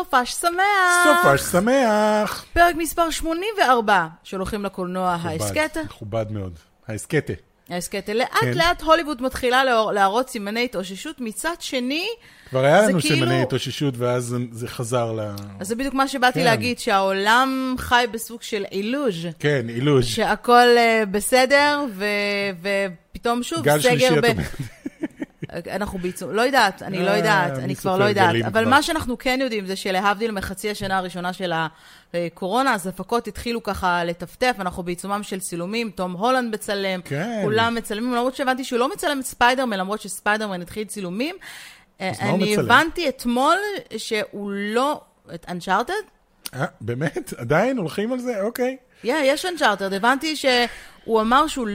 סופש שמח. סופש שמח. פרק מספר 84 שהולכים לקולנוע ההסקטה. מכובד מאוד. ההסקטה. ההסקטה. לאט לאט הוליווד מתחילה להראות סימני התאוששות. מצד שני, כבר היה לנו סימני התאוששות ואז זה חזר ל... אז זה בדיוק מה שבאתי להגיד, שהעולם חי בסוג של אילוז'. כן, אילוז'. שהכל בסדר ופתאום שוב סגר אנחנו בעיצום, לא יודעת, אני לא יודעת, אני כבר לא יודעת, אבל מה שאנחנו כן יודעים זה שלהבדיל מחצי השנה הראשונה של הקורונה, אז הפקות התחילו ככה לטפטף, אנחנו בעיצומם של צילומים, תום הולנד מצלם, כולם מצלמים, למרות שהבנתי שהוא לא מצלם את ספיידרמן, למרות שספיידרמן התחיל צילומים, אני הבנתי אתמול שהוא לא, את אנצ'ארטד? באמת? עדיין הולכים על זה? אוקיי. יש אנצ'ארטד, הבנתי שהוא אמר שהוא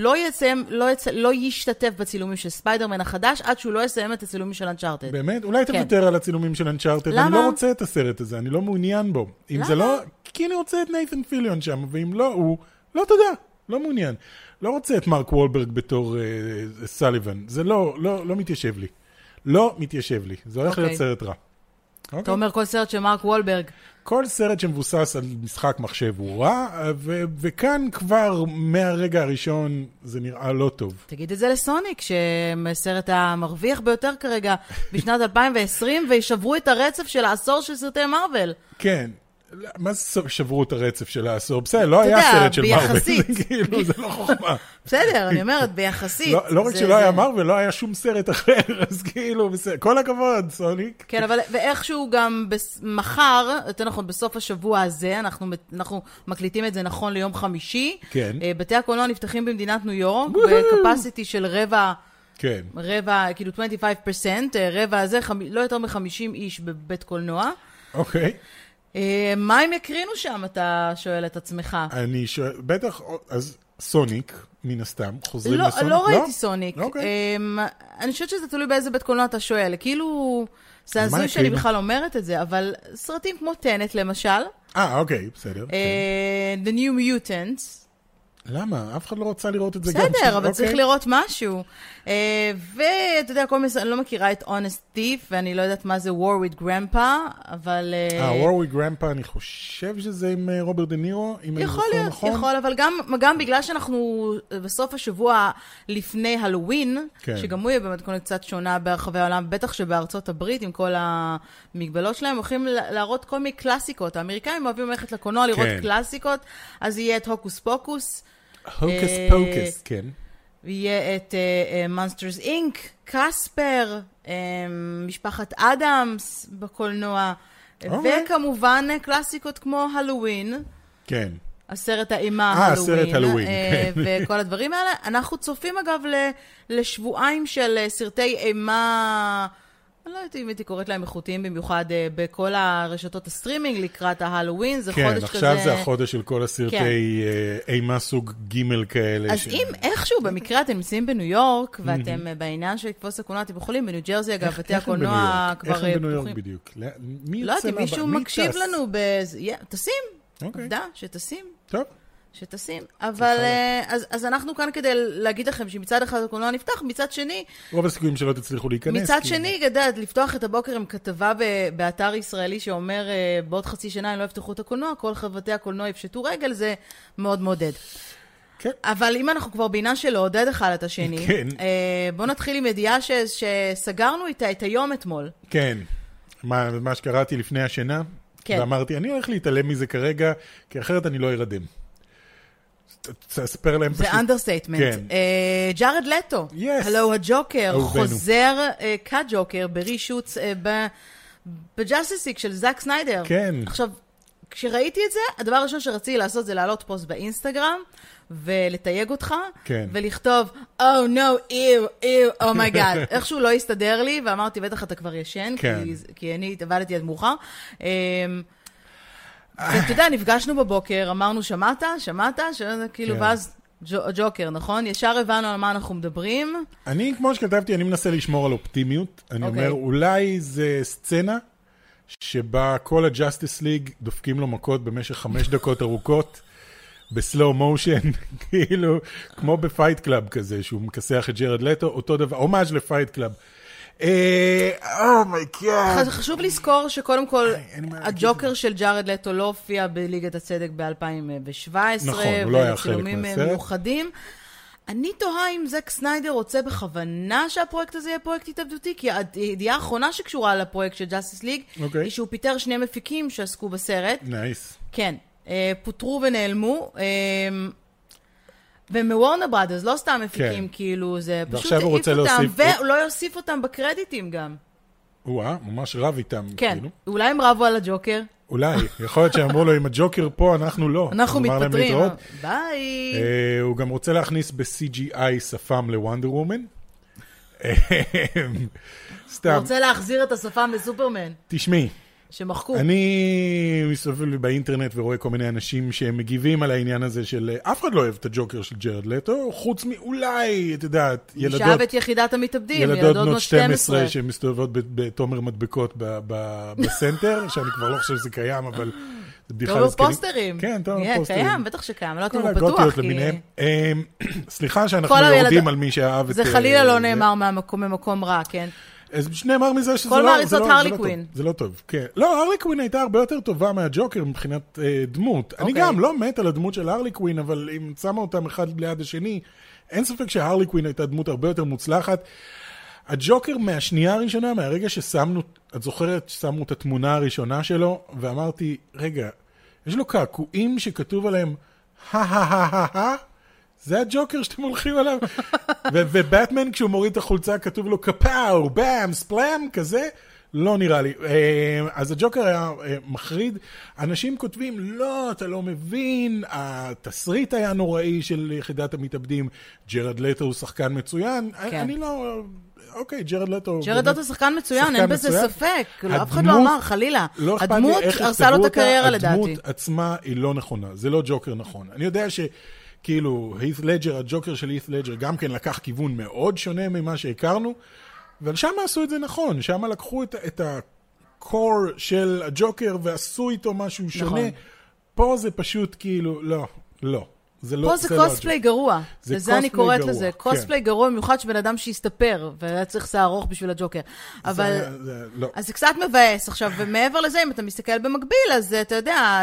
לא ישתתף בצילומים של ספיידרמן החדש, עד שהוא לא יסיים את הצילומים של אנצ'ארטד. באמת? אולי תוותר על הצילומים של אנצ'ארטד. למה? אני לא רוצה את הסרט הזה, אני לא מעוניין בו. אם זה לא, כי אני רוצה את נייתן פיליון שם, ואם לא, הוא, לא תודה, לא מעוניין. לא רוצה את מרק וולברג בתור סליבן. זה לא מתיישב לי. לא מתיישב לי. זה הולך להיות סרט רע. אתה אומר כל סרט של מרק וולברג. כל סרט שמבוסס על משחק מחשב הוא רע, וכאן כבר מהרגע הראשון זה נראה לא טוב. תגיד את זה לסוניק, שסרט המרוויח ביותר כרגע בשנת 2020, וישברו את הרצף של העשור של סרטי מרוול. כן. מה זה שברו את הרצף של העשור? בסדר, לא היה סרט של מרוול. זה כאילו, זה לא חוכמה. בסדר, אני אומרת, ביחסית. לא רק שלא היה מרוול, לא היה שום סרט אחר, אז כאילו, כל הכבוד, סוניק. כן, אבל ואיכשהו גם מחר, יותר נכון, בסוף השבוע הזה, אנחנו מקליטים את זה נכון ליום חמישי. כן. בתי הקולנוע נפתחים במדינת ניו יורק, בקפסיטי של רבע, כאילו 25%, רבע הזה, לא יותר מ-50 איש בבית קולנוע. אוקיי. מה הם יקרינו שם, אתה שואל את עצמך? אני שואל, בטח, אז סוניק, מן הסתם, חוזרים לסוניק? לא ראיתי סוניק. אני חושבת שזה תלוי באיזה בית קולנוע אתה שואל. כאילו, זה הזוי שאני בכלל אומרת את זה, אבל סרטים כמו טנט, למשל. אוקיי, בסדר. The New Mutants. למה? אף אחד לא רוצה לראות את זה. בסדר, אבל צריך לראות משהו. ואתה יודע, אני לא מכירה את Honest Thief, ואני לא יודעת מה זה War with Grandpa, אבל... War with Grandpa, אני חושב שזה עם רוברט דה נירו, אם אני זוכר נכון. יכול, אבל גם בגלל שאנחנו בסוף השבוע לפני הלווין, שגם הוא יהיה באמת קצת שונה ברחבי העולם, בטח שבארצות הברית, עם כל המגבלות שלהם, הולכים להראות כל מיני קלאסיקות. האמריקאים אוהבים ללכת לקולנוע לראות קלאסיקות, אז יהיה את הוקוס פוקוס, הוקוס פוקוס, כן. ויהיה את Monsters Inc, קספר, משפחת אדמס בקולנוע, וכמובן קלאסיקות כמו הלווין. כן. הסרט האימה הלווין. וכל הדברים האלה. אנחנו צופים אגב לשבועיים של סרטי אימה, אני לא יודעת אם הייתי קוראת להם איכותיים במיוחד בכל הרשתות הסטרימינג לקראת ההלווין, זה חודש כזה... כן, עכשיו זה החודש של כל הסרטי אימה סוג ג' כאלה. אז אם איכשהו במקרה אתם נמצאים בניו יורק, ואתם בעניין של לקפוס הקולנוע, אתם יכולים בניו ג'רזי, אגב, בתי הקולנוע כבר פתוחים. איך בניו יורק בדיוק? לא יודעת, מישהו מקשיב לנו תשים, עובדה, שתשים. טוב. שתשים, אבל אז אנחנו כאן כדי להגיד לכם שמצד אחד הקולנוע נפתח, מצד שני... רוב הסיכויים שלא תצליחו להיכנס. מצד שני, לפתוח את הבוקר עם כתבה באתר ישראלי שאומר, בעוד חצי שנה הם לא יפתחו את הקולנוע, כל חברתי הקולנוע יפשטו רגל, זה מאוד מודד. כן. אבל אם אנחנו כבר בעניין של לעודד אחד את השני, בוא נתחיל עם ידיעה שסגרנו איתה את היום אתמול. כן. מה שקראתי לפני השינה, ואמרתי, אני הולך להתעלם מזה כרגע, כי אחרת אני לא ארדם. תספר להם פשוט. זה אנדרסטייטמנט. ג'ארד לטו, הלו הג'וקר, חוזר כג'וקר ברישוץ בג'אסטיס של זאק סניידר. כן. עכשיו, כשראיתי את זה, הדבר הראשון שרציתי לעשות זה להעלות פוסט באינסטגרם, ולתייג אותך, ולכתוב, oh no, ew, oh my god. איכשהו לא הסתדר לי, ואמרתי, בטח אתה כבר ישן, כי אני עבדתי עד מאוחר. ואתה יודע, נפגשנו בבוקר, אמרנו, שמעת, כאילו, ואז ג'וקר, נכון? ישר הבנו על מה אנחנו מדברים. אני, כמו שכתבתי, אני מנסה לשמור על אופטימיות. אני אומר, אולי זה סצנה שבה כל הג'אסטיס ליג דופקים לו מכות במשך 5 דקות ארוכות, בסלואו מושן, כאילו, כמו בפייט קלאב כזה, שהוא מכסח את ג'רד לטו, אותו דבר, הומאז' לפייט קלאב. אומייגאד. חשוב לזכור שקודם כל, הג'וקר של ג'ארד לטו לא הופיע בליגת הצדק ב-2017, נכון, הוא לא היה חלק ובצילומים מיוחדים. אני תוהה אם זק סניידר רוצה בכוונה שהפרויקט הזה יהיה פרויקט התאבדותי, כי הידיעה האחרונה שקשורה לפרויקט של ג'אסטיס ליג, היא שהוא פיטר 2 מפיקים שעסקו בסרט. נייס. כן, פוטרו ונעלמו. ומוורנר בראדרס, לא סתם מפיקים, כאילו, זה פשוט העיף אותם, ולא יוסיף אותם בקרדיטים גם. ממש רב איתם. כן, אולי הם רבו על הג'וקר. אולי, יכול להיות שאמרו לו, אם הג'וקר פה, אנחנו לא. אנחנו מתפטרים. ביי. הוא גם רוצה להכניס ב-CGI שפם לוונדר וומן. הוא רוצה להחזיר את השפם לסופרמן. תשמעי. שמחקו. אני מסתובב באינטרנט ורואה כל מיני אנשים שמגיבים על העניין הזה של אף אחד לא אוהב את הג'וקר של ג'רד לטו, חוץ מאולי, את יודעת, ילדות... שאב את יחידת המתאבדים, ילדות בנות 12. שמסתובבות בתומר מדבקות בסנטר, שאני כבר לא חושב שזה קיים, אבל זה בדיחה תומר פוסטרים. כן, תומר פוסטרים. קיים, בטח שקיים, לא תראו פתוח. סליחה שאנחנו יורדים על מי שאהב את... זה חלילה לא נאמר ממקום רע, כן? אז נאמר מזה שזה כל מעריצות הרלי קווין. זה לא טוב, כן. לא, הרלי קווין הייתה הרבה יותר טובה מהג'וקר מבחינת דמות. אני גם לא מת על הדמות של הרלי קווין, אבל אם שמה אותם אחד ליד השני, אין ספק שהרלי קווין הייתה דמות הרבה יותר מוצלחת. הג'וקר מהשנייה הראשונה, מהרגע ששמנו, את זוכרת ששמנו את התמונה הראשונה שלו, ואמרתי, רגע, יש לו קעקועים שכתוב עליהם, זה הג'וקר שאתם הולכים עליו. ובטמן, כשהוא מוריד את החולצה, כתוב לו קפאו, באם, ספלאם, כזה. לא נראה לי. אז הג'וקר היה מחריד. אנשים כותבים, לא, אתה לא מבין. התסריט היה נוראי של יחידת המתאבדים. ג'רד לטו הוא שחקן מצוין. אני לא... אוקיי, ג'רד לטו... ג'רד לטו שחקן מצוין, אין בזה ספק. אף אחד לא אמר, חלילה. הדמות הרסה לו את הקריירה, לדעתי. הדמות עצמה היא לא נכונה. זה לא ג'וקר נכון. אני יודע ש... כאילו, הית' לג'ר, הג'וקר של הית' לג'ר, גם כן לקח כיוון מאוד שונה ממה שהכרנו, אבל שם עשו את זה נכון, שם לקחו את הקור של הג'וקר ועשו איתו משהו שונה. פה זה פשוט כאילו, לא. פה זה קוספליי גרוע, לזה אני קוראת לזה, קוספליי גרוע, במיוחד שבן אדם שיסתפר, והיה צריך שיער ארוך בשביל הג'וקר. אבל, אז זה קצת מבאס עכשיו, ומעבר לזה, אם אתה מסתכל במקביל, אז אתה יודע,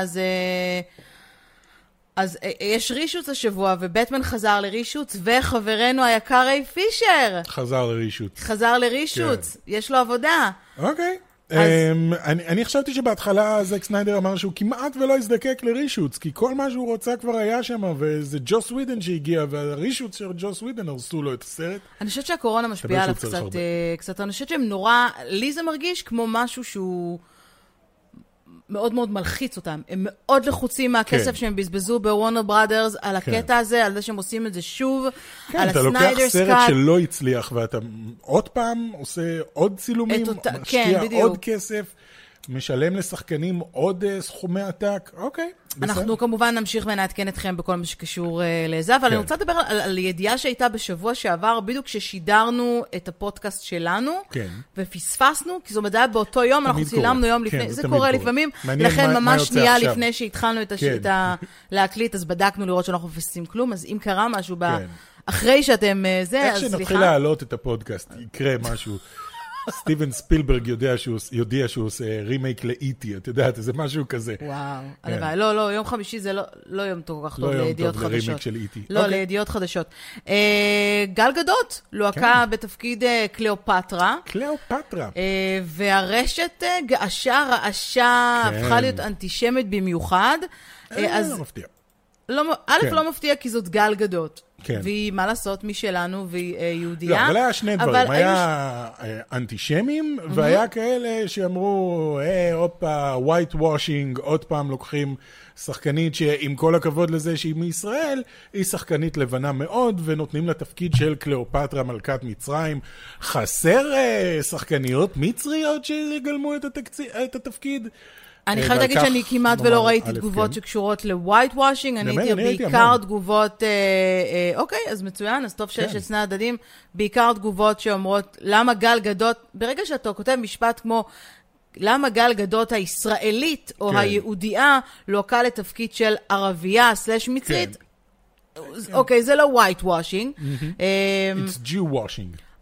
אז יש רישוץ השבוע, ובטמן חזר לרישוץ, וחברנו היקר ריי פישר. חזר לרישוץ, יש לו עבודה. אוקיי. אני חשבתי שבהתחלה זק סניידר אמר שהוא כמעט ולא הזדקק לרישוץ, כי כל מה שהוא רוצה כבר היה שם, וזה ג'וס ווידן שהגיע, והרישוץ של ג'וס ווידן הרסו לו את הסרט. אני חושבת שהקורונה משפיעה עליו קצת, אני חושבת שהם נורא, לי זה מרגיש כמו משהו שהוא... מאוד מאוד מלחיץ אותם. הם מאוד לחוצים מהכסף שהם בזבזו בוורנר בראדרס על הקטע הזה, על זה שהם עושים את זה שוב, על הסניידר סקאט. אתה לוקח סרט שלא הצליח, ואתה עוד פעם עושה עוד צילומים, משקיע עוד כסף, משלם לשחקנים עוד סכומי עתק. אוקיי. אנחנו כמובן נמשיך ונעדכן אתכם בכל מה שקשור לזה, אבל אני רוצה לדבר על ידיעה שהייתה בשבוע שעבר, בדיוק כששידרנו את הפודקאסט שלנו, ופספסנו, כי זו מדעה באותו יום, אנחנו צילמנו יום לפני, זה קורה לפעמים, לכן ממש שנייה לפני שהתחלנו להקליט, אז בדקנו לראות שאנחנו מפסים כלום, אז אם קרה משהו אחרי שאתם זה, אז סליחה. איך שנתחיל להעלות את הפודקאסט, יקרה משהו. סטיבן ספילברג יודע שהוא עושה רימייק לאיטי, את יודעת, זה משהו כזה. וואו, הלוואי. לא, יום חמישי זה לא יום כל כך טוב לידיעות חדשות. לא יום טוב לרימייק של איטי. לא, לידיעות חדשות. גל גדות, לוהקה בתפקיד קליאופטרה. והרשת געשה, רעשה, הפכה להיות אנטישמית במיוחד. לא מפתיע. א', לא מפתיע כי זאת גל גדות. והיא, מה לעשות, משלנו, והיא יהודייה. לא, אבל היה שני דברים. היה אנטישמים, והיה כאלה שאמרו, עוד פעם, white washing, עוד פעם לוקחים שחקנית שעם כל הכבוד לזה שהיא מישראל, היא שחקנית לבנה מאוד, ונותנים לה תפקיד של קליאופטרה מלכת מצרים. חסר שחקניות מצריות שיגלמו את התפקיד. אני חייבת להגיד שאני כמעט ולא ראיתי תגובות שקשורות ל-white washing, אני הייתי בעיקר תגובות, אוקיי, אז מצוין, אז טוב שיש את שני הדדים, בעיקר תגובות שאומרות, למה גל גדות, ברגע שאתה כותב משפט כמו, למה גל גדות הישראלית או היהודייה לוהקה לתפקיד של ערבייה / מצרית, אוקיי, זה לא white washing. It's Jew washing.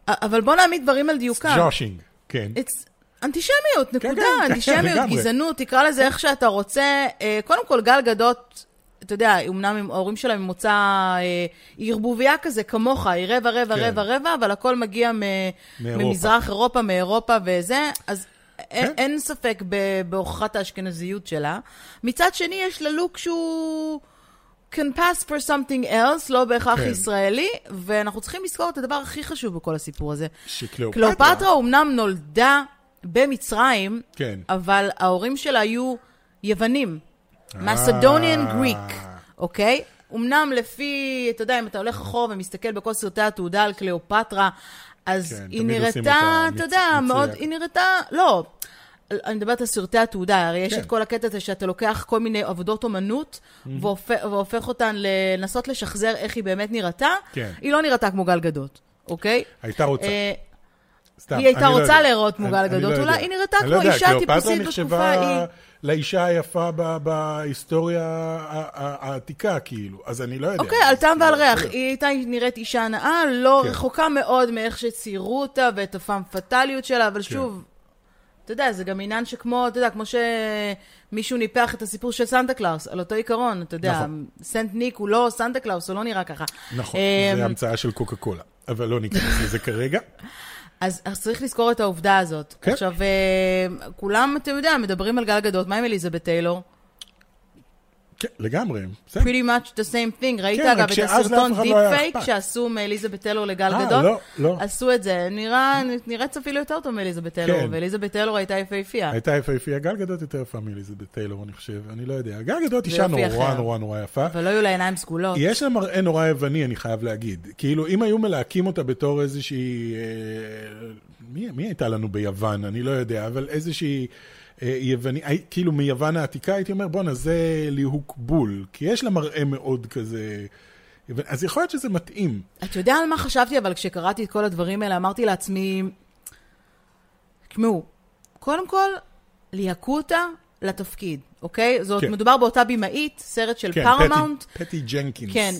אבל בוא נעמיד דברים על דיוקה. ג'ושינג, כן. אנטישמיות, נקודה, אנטישמיות, גזענות, תקרא לזה איך שאתה רוצה. קודם כל, גל גדות, אתה יודע, אמנם ההורים שלהם ממוצא ערבוביה כזה, כמוך, היא רבע, אבל הכל מגיע ממזרח אירופה, מאירופה וזה, אז אין ספק בהוכחת האשכנזיות שלה. מצד שני, יש לה לוק שהוא can pass for something else, לא בהכרח ישראלי, ואנחנו צריכים לזכור את הדבר הכי חשוב בכל הסיפור הזה. קליאופטרה אומנם נולדה במצרים, אבל ההורים שלה היו יוונים. Macedonian Greek, אוקיי? אמנם לפי, אתה יודע, אם אתה הולך אחורה ומסתכל בכל סרטי התעודה על קליאופטרה, אז היא נראתה, אתה יודע, מאוד, היא נראתה, לא, אני מדברת על סרטי התעודה, הרי יש את כל הקטע הזה שאתה לוקח כל מיני עבודות אומנות, והופך אותן לנסות לשחזר איך היא באמת נראתה, היא לא נראתה כמו גל גדות, אוקיי? הייתה רוצה. היא הייתה רוצה להיראות כמו גל גדות, אולי היא נראתה כמו אישה טיפוסית בתקופה ההיא. לאישה היפה בהיסטוריה העתיקה, כאילו. אז אני לא יודע. אוקיי, על טעם ועל ריח. היא הייתה נראית אישה נאה, לא רחוקה מאוד מאיך שציירו אותה, ואת הפעם פטליות שלה, אבל שוב, אתה יודע, זה גם עניין שכמו, אתה יודע, כמו שמישהו ניפח את הסיפור של סנטה קלאוס, על אותו עיקרון, אתה יודע, סנט ניק הוא לא סנטה קלאוס, הוא לא נראה ככה. נכון, זה המצאה של קוקה קולה, אבל לא ניכנס לזה כרגע. אז צריך לזכור את העובדה הזאת. עכשיו, כולם, אתם יודעים, מדברים על גל גדות. מה עם אליזבת טיילור? כן, לגמרי. Pretty much the same thing. ראית אגב את הסרטון דיפ פייק שעשו מאליזבת טיילור לגל גדות? לא. עשו את זה. נראית אפילו יותר טוב מאליזבת טיילור, ואליזבת טיילור הייתה יפהפייה. הייתה יפהפייה. גל גדות יותר יפה מאליזבת טיילור, אני חושב. אני לא יודע. גל גדות אישה נורא יפה. אבל לא היו לה עיניים סגולות. יש לה מראה נורא יווני, אני חייב להגיד. כאילו, אם היו מלהקים אותה בתור איזושהי... מי הייתה לנו ביוון? אני לא יודע, אבל איזושהי... יווני, כאילו מיוון העתיקה, הייתי אומר, בוא נזה ליהוק בול, כי יש לה מראה מאוד כזה, אז יכול להיות שזה מתאים. אתה יודע על מה חשבתי, אבל כשקראתי את כל הדברים האלה, אמרתי לעצמי, כמהו, קודם כל, ליהקו אותה לתפקיד, אוקיי? זאת מדובר באותה בימאית, סרט של פארמאונט. פטי ג'נקינס. כן.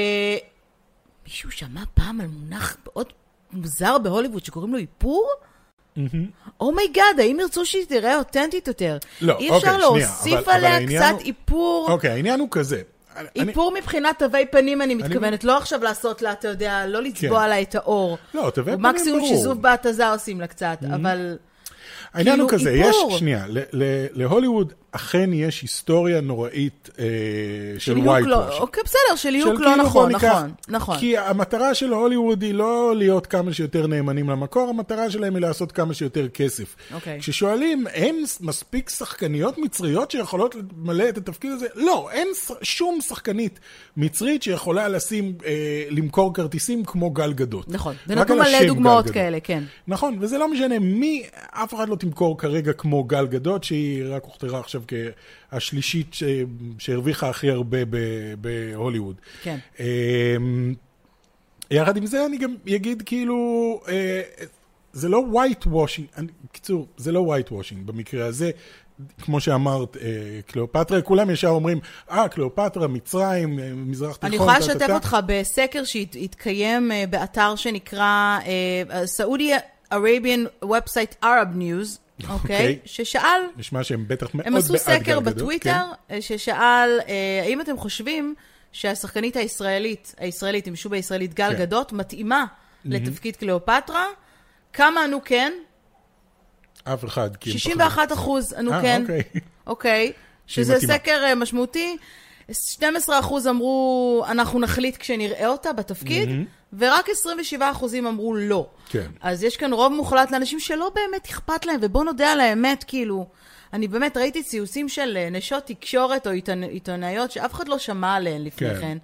מישהו שמע פעם על מונח מאוד מוזר בהוליווד שקוראים לו איפור? אומייגאד, האם ירצו שהיא תראה אותנטית יותר? לא, אי אפשר להוסיף עליה קצת איפור. אוקיי, העניין הוא כזה. איפור מבחינת תווי פנים אני מתכוונת, לא עכשיו לעשות לה, אתה יודע, לא לצבוע לה את האור. לא, תווי פנים ברור. מקסימום שיזוף בהתזה עושים לה קצת, אבל... העניין הוא כזה, יש, שנייה, להוליווד אכן יש היסטוריה נוראית של white wash. אוקיי, בסדר, של ליהוק לא נכון. כי המטרה של הוליווד היא לא להיות כמה שיותר נאמנים למקור, המטרה שלהם היא לעשות כמה שיותר כסף. כששואלים, אין מספיק שחקניות מצריות שיכולות למלא את התפקיד הזה? לא, אין שום שחקנית מצרית שיכולה למכור כרטיסים כמו גל גדות. נכון, ונתנו מלא דוגמאות כאלה, כן. נכון, וזה לא משנה מי, אף אחד לא תמכור כרגע כמו גל גדות, שהיא רק הוכתרה עכשיו כהשלישית שהרוויחה הכי הרבה בהוליווד. כן. יחד עם זה אני גם אגיד כאילו, זה לא white washing, בקיצור, זה לא white washing במקרה הזה, כמו שאמרת, קליאופטרה, כולם ישר אומרים, קליאופטרה, מצרים, מזרח תיכון. אני יכולה לשתף אותך בסקר שהתקיים באתר שנקרא Saudi Arabian Website Arab News, אוקיי, ששאל, נשמע שהם בטח מאוד הם עשו סקר בטוויטר, ששאל, האם אתם חושבים שהשחקנית הישראלית, עם שובה ישראלית גל גדות, מתאימה לתפקיד קליאופטרה? כמה ענו כן? אף אחד. 61% ענו כן. אוקיי. שזה סקר משמעותי. 12% אמרו, אנחנו נחליט כשנראה אותה בתפקיד, ורק 27% אמרו לא. כן. אז יש כאן רוב מוחלט לאנשים שלא באמת אכפת להם, ובוא נודע על האמת, כאילו, אני באמת ראיתי ציוסים של נשות תקשורת או עיתונאיות, שאף אחד לא שמע עליהן לפני כן.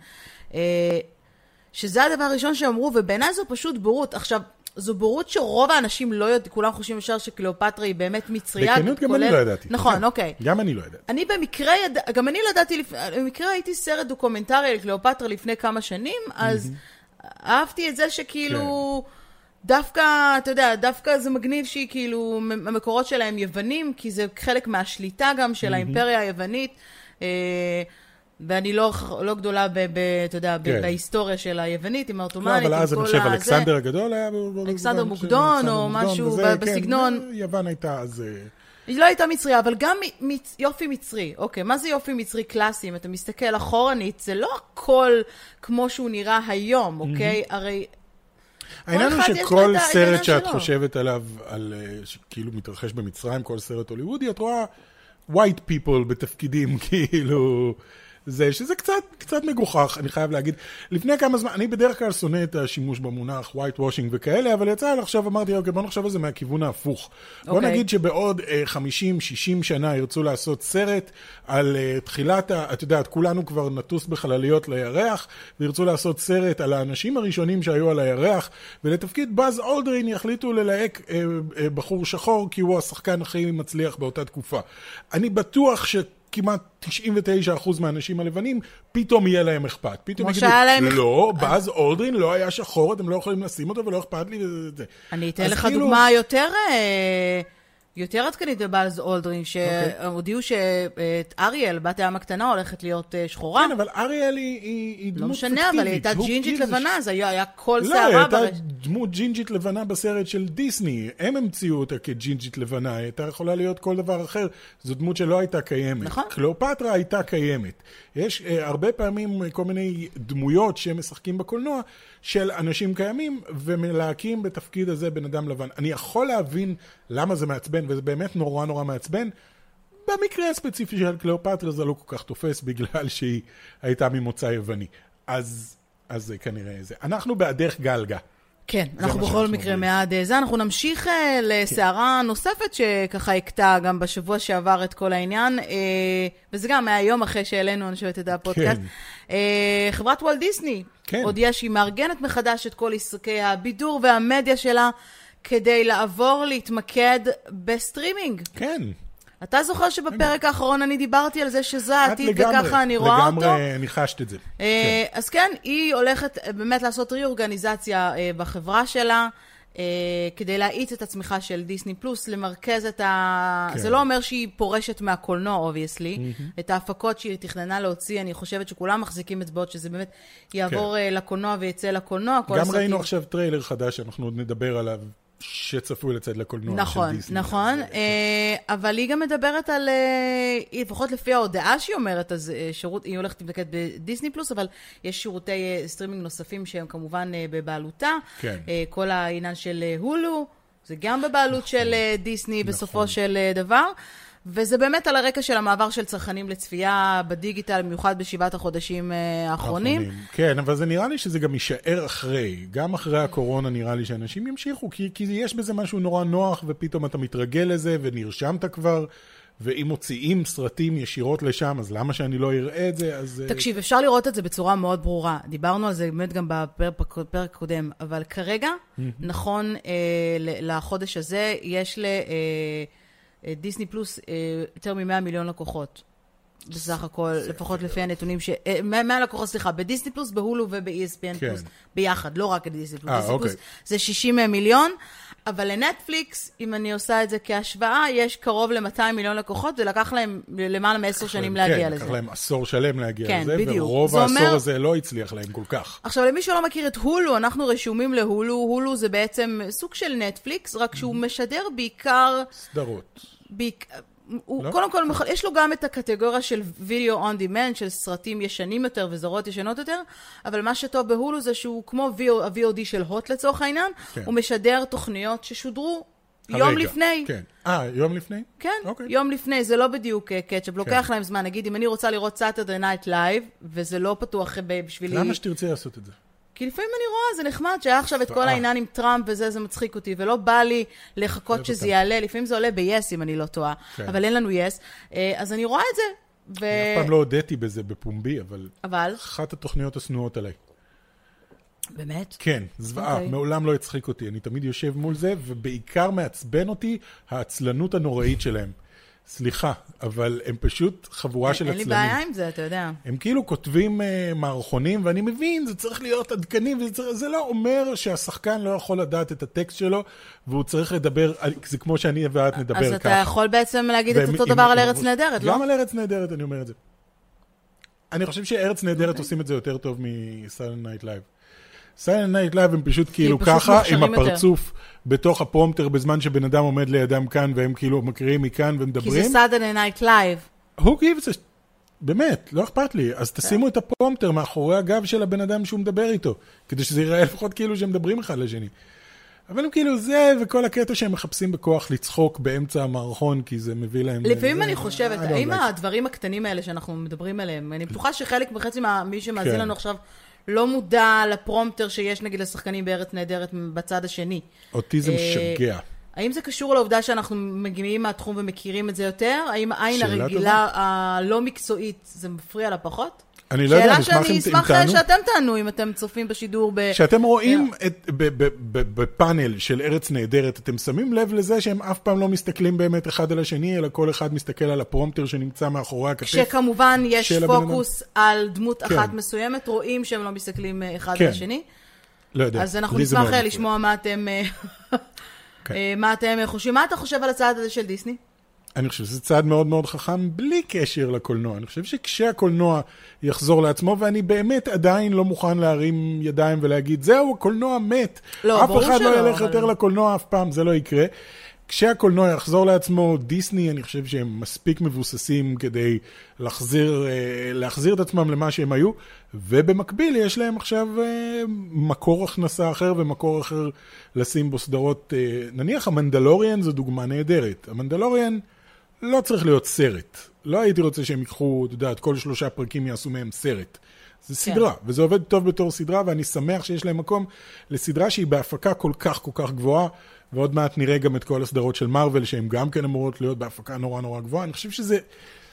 שזה הדבר הראשון שאמרו, ובעיניי זו פשוט בורות. עכשיו, זו בורות שרוב האנשים לא יודעים, כולם חושבים ישר שקליאופטרה היא באמת מצריה. בכנות גם אני לא ידעתי. נכון, אוקיי. גם אני לא ידעתי. אני במקרה, גם אני לא ידעתי, במקרה הייתי סרט דוקומנטרי על קליאופטרה לפני כמה שנים, אז אהבתי את זה שכאילו, דווקא, אתה יודע, דווקא זה מגניב שהיא כאילו, המקורות שלה הם יוונים, כי זה חלק מהשליטה גם של האימפריה היוונית, ואני לא גדולה, אתה יודע, בהיסטוריה של היוונית, עם האוטומנית, אבל אז אני חושב אלכסנדר הגדול היה... אלכסנדר מוקדון, או משהו בסגנון. יוון הייתה אז... היא לא הייתה מצריה, אבל גם יופי מצרי. אוקיי, מה זה יופי מצרי קלאסי? אם אתה מסתכל אחורנית, זה לא הכל כמו שהוא נראה היום, אוקיי? הרי... העניין הוא שכל סרט שאת חושבת עליו, כאילו מתרחש במצרים, כל סרט הוליוודי, את רואה white people בתפקידים, כאילו... שזה קצת מגוחך, אני חייב להגיד. לפני כמה זמן, אני בדרך כלל שונא את השימוש במונח white washing וכאלה, אבל יצא עכשיו אמרתי, אוקיי, בוא נחשוב על זה מהכיוון ההפוך. בוא נגיד שבעוד 50-60 שנה ירצו לעשות סרט על תחילת, את יודעת, כולנו כבר נטוס בחלליות לירח, וירצו לעשות סרט על האנשים הראשונים שהיו על הירח, ולתפקיד באז אולדרין יחליטו ללהק בחור שחור, כי הוא השחקן הכי מצליח באותה תקופה. אני בטוח כמעט 99% מהאנשים הלבנים, פתאום יהיה להם אכפת. פתאום יגידו, לא, באז אולדרין לא היה שחור, אתם לא יכולים לשים אותו ולא אכפת לי. אני אתן לך דוגמה יותר עדכנית בבאז אולדרין, שהודיעו שאריאל, בת הים הקטנה, הולכת להיות שחורה. כן, אבל אריאל היא דמות פיקטיבית. לא משנה, אבל היא הייתה ג'ינג'ית לבנה, אז היה כל שערה. לא, היא הייתה דמות ג'ינג'ית לבנה בסרט של דיסני. הם המציאו אותה כג'ינג'ית לבנה, היא הייתה יכולה להיות כל דבר אחר. זו דמות שלא הייתה קיימת. נכון. קליאופטרה הייתה קיימת. יש הרבה פעמים כל מיני דמויות שמשחקים בקולנוע של אנשים קיימים, ומלהקים בתפקיד הזה בן אדם לבן. אני יכול להבין למה זה מעצבן, וזה באמת נורא נורא מעצבן. במקרה הספציפי של קליאופטרה זה לא כל כך תופס, בגלל שהיא הייתה ממוצא יווני. אז זה כנראה זה. אנחנו בהדרך גלגה. כן, אנחנו בכל מקרה מעד זה. אנחנו נמשיך לסערה נוספת שככה הקטע גם בשבוע שעבר את כל העניין, וזה גם מהיום אחרי שאלינו, אני חושבת את הפודקאסט. חברת וולט דיסני הודיעה שהיא מארגנת מחדש את כל עסקי הבידור והמדיה שלה, כדי לעבור להתמקד בסטרימינג. כן. אתה זוכר שבפרק האחרון אני דיברתי על זה שזה העתיד וככה אני רואה אותו? לגמרי ניחשת את זה. אז כן, היא הולכת באמת לעשות ריאורגניזציה בחברה שלה, כדי להאיץ את הצמיחה של דיסני פלוס, למרכז את זה לא אומר שהיא פורשת מהקולנוע, obviously. את ההפקות שהיא תכננה להוציא, אני חושבת שכולם מחזיקים אצבעות, שזה באמת יעבור לקולנוע ויצא לקולנוע. גם ראינו עכשיו טריילר חדש, שאנחנו עוד נדבר עליו, שצפוי לצאת לקולנוע של דיסני. נכון, אבל היא גם מדברת על, לפחות לפי ההודעה שהיא אומרת, אז היא הולכת להתמקד בדיסני פלוס, אבל יש שירותי סטרימינג נוספים שהם כמובן בבעלותה. כל העניין של הולו, זה גם בבעלות של דיסני בסופו של דבר. וזה באמת על הרקע של המעבר של צרכנים לצפייה בדיגיטל, במיוחד בשבעת החודשים האחרונים. כן, אבל זה נראה לי שזה גם יישאר אחרי. גם אחרי הקורונה נראה לי שאנשים ימשיכו, כי יש בזה משהו נורא נוח, ופתאום אתה מתרגל לזה, ונרשמת כבר, ואם מוציאים סרטים ישירות לשם, אז למה שאני לא אראה את זה? אז... תקשיב, אפשר לראות את זה בצורה מאוד ברורה. דיברנו על זה באמת גם בפרק קודם, אבל כרגע, נכון, לחודש הזה, יש דיסני פלוס יותר מ-100 מיליון לקוחות. בסך הכל, לפחות לפי הנתונים 100 לקוחות, סליחה, בדיסני פלוס, בהולו וב-ESPN פלוס, ביחד, לא רק דיסני פלוס. דיסני פלוס זה 60 מיליון, אבל לנטפליקס, אם אני עושה את זה כהשוואה, יש קרוב ל-200 מיליון לקוחות, ולקח להם למעלה מ10 שנים להגיע לזה. כן, לקח להם עשור שלם להגיע לזה, ורוב העשור הזה לא הצליח להם כל כך. עכשיו, למי שלא מכיר את הולו, אנחנו רשומים להולו, הולו זה בעצם סוג של נטפליקס, רק שהוא משדר בעיקר... סדרות. קודם כל, יש לו גם את הקטגוריה של video on demand, של סרטים ישנים יותר וזרות ישנות יותר, אבל מה שטוב בהולו זה שהוא כמו ה-VOD של הוט לצורך העניין, הוא משדר תוכניות ששודרו יום לפני. יום לפני? כן, יום לפני, זה לא בדיוק קטשאפ, לוקח להם זמן, נגיד, אם אני רוצה לראות Saturday Night Live, וזה לא פתוח בשבילי... למה שתרצה לעשות את זה? כי לפעמים אני רואה, זה נחמד שהיה עכשיו את כל העניין עם טראמפ וזה, זה מצחיק אותי, ולא בא לי לחכות שזה יעלה, לפעמים זה עולה ב-yes אם אני לא טועה, אבל אין לנו yes, אז אני רואה את זה. אני אף פעם לא הודיתי בזה בפומבי, אבל אחת התוכניות הסנועות עליי. באמת? כן, זוועה, מעולם לא הצחיק אותי, אני תמיד יושב מול זה, ובעיקר מעצבן אותי העצלנות הנוראית שלהם. סליחה, אבל הם פשוט חבורה של עצלנים. אין לי בעיה עם זה, אתה יודע. הם כאילו כותבים מערכונים, ואני מבין, זה צריך להיות עדכני, זה לא אומר שהשחקן לא יכול לדעת את הטקסט שלו, והוא צריך לדבר, זה כמו שאני ואת נדבר ככה. אז אתה יכול בעצם להגיד את אותו דבר על ארץ נהדרת, לא? גם על ארץ נהדרת, אני אומר את זה. אני חושב שארץ נהדרת עושים את זה יותר טוב מ-Saturday Night Live. Saturday Night Live הם פשוט כאילו ככה, עם הפרצוף בתוך הפרומטר, בזמן שבן אדם עומד לידם כאן, והם כאילו מקריאים מכאן ומדברים. כי זה Saturday Night Live. הוא גיב זה, באמת, לא אכפת לי. אז תשימו את הפרומטר מאחורי הגב של הבן אדם שהוא מדבר איתו, כדי שזה ייראה לפחות כאילו שהם מדברים אחד לשני. אבל הם כאילו זה, וכל הקטע שהם מחפשים בכוח לצחוק באמצע המערכון, כי זה מביא להם... לפעמים אני חושבת, האם הדברים הקטנים האלה שאנחנו מדברים עליהם, אני בטוחה שחלק וחצי מי שמאזין לנו עכשיו, לא מודע לפרומטר שיש נגיד לשחקנים בארץ נהדרת בצד השני. אוטיזם שגע. האם זה קשור לעובדה שאנחנו מגיעים מהתחום ומכירים את זה יותר? האם העין הרגילה הלא מקצועית זה מפריע לה פחות? אני לא יודע, שאלה שאני אשמח שאתם תענו אם אתם צופים בשידור שאתם רואים בפאנל של ארץ נהדרת, אתם שמים לב לזה שהם אף פעם לא מסתכלים באמת אחד על השני, אלא כל אחד מסתכל על הפרומטר שנמצא מאחורי הכתף. שכמובן יש פוקוס על דמות אחת מסוימת, רואים שהם לא מסתכלים אחד על השני. לא יודע. אז אנחנו נשמח לשמוע מה אתם חושבים. מה אתה חושב על הצעד הזה של דיסני? אני חושב שזה צעד מאוד מאוד חכם בלי קשר לקולנוע. אני חושב שכשהקולנוע יחזור לעצמו, ואני באמת עדיין לא מוכן להרים ידיים ולהגיד, זהו, הקולנוע מת. לא, אף אחד לא ילך יותר לקולנוע אף פעם, זה לא יקרה. כשהקולנוע יחזור לעצמו, דיסני, אני חושב שהם מספיק מבוססים כדי להחזיר את עצמם למה שהם היו, ובמקביל יש להם עכשיו מקור הכנסה אחר ומקור אחר לשים בו סדרות. נניח המנדלוריאן זו דוגמה נהדרת. המנדלוריאן לא צריך להיות סרט. לא הייתי רוצה שהם ייקחו, אתה יודע, כל 3 פרקים יעשו מהם סרט. זה סדרה, וזה עובד טוב בתור סדרה, ואני שמח שיש להם מקום לסדרה שהיא בהפקה כל כך גבוהה, ועוד מעט נראה גם את כל הסדרות של מרוול, שהן גם כן אמורות להיות בהפקה נורא גבוהה. אני חושב שזה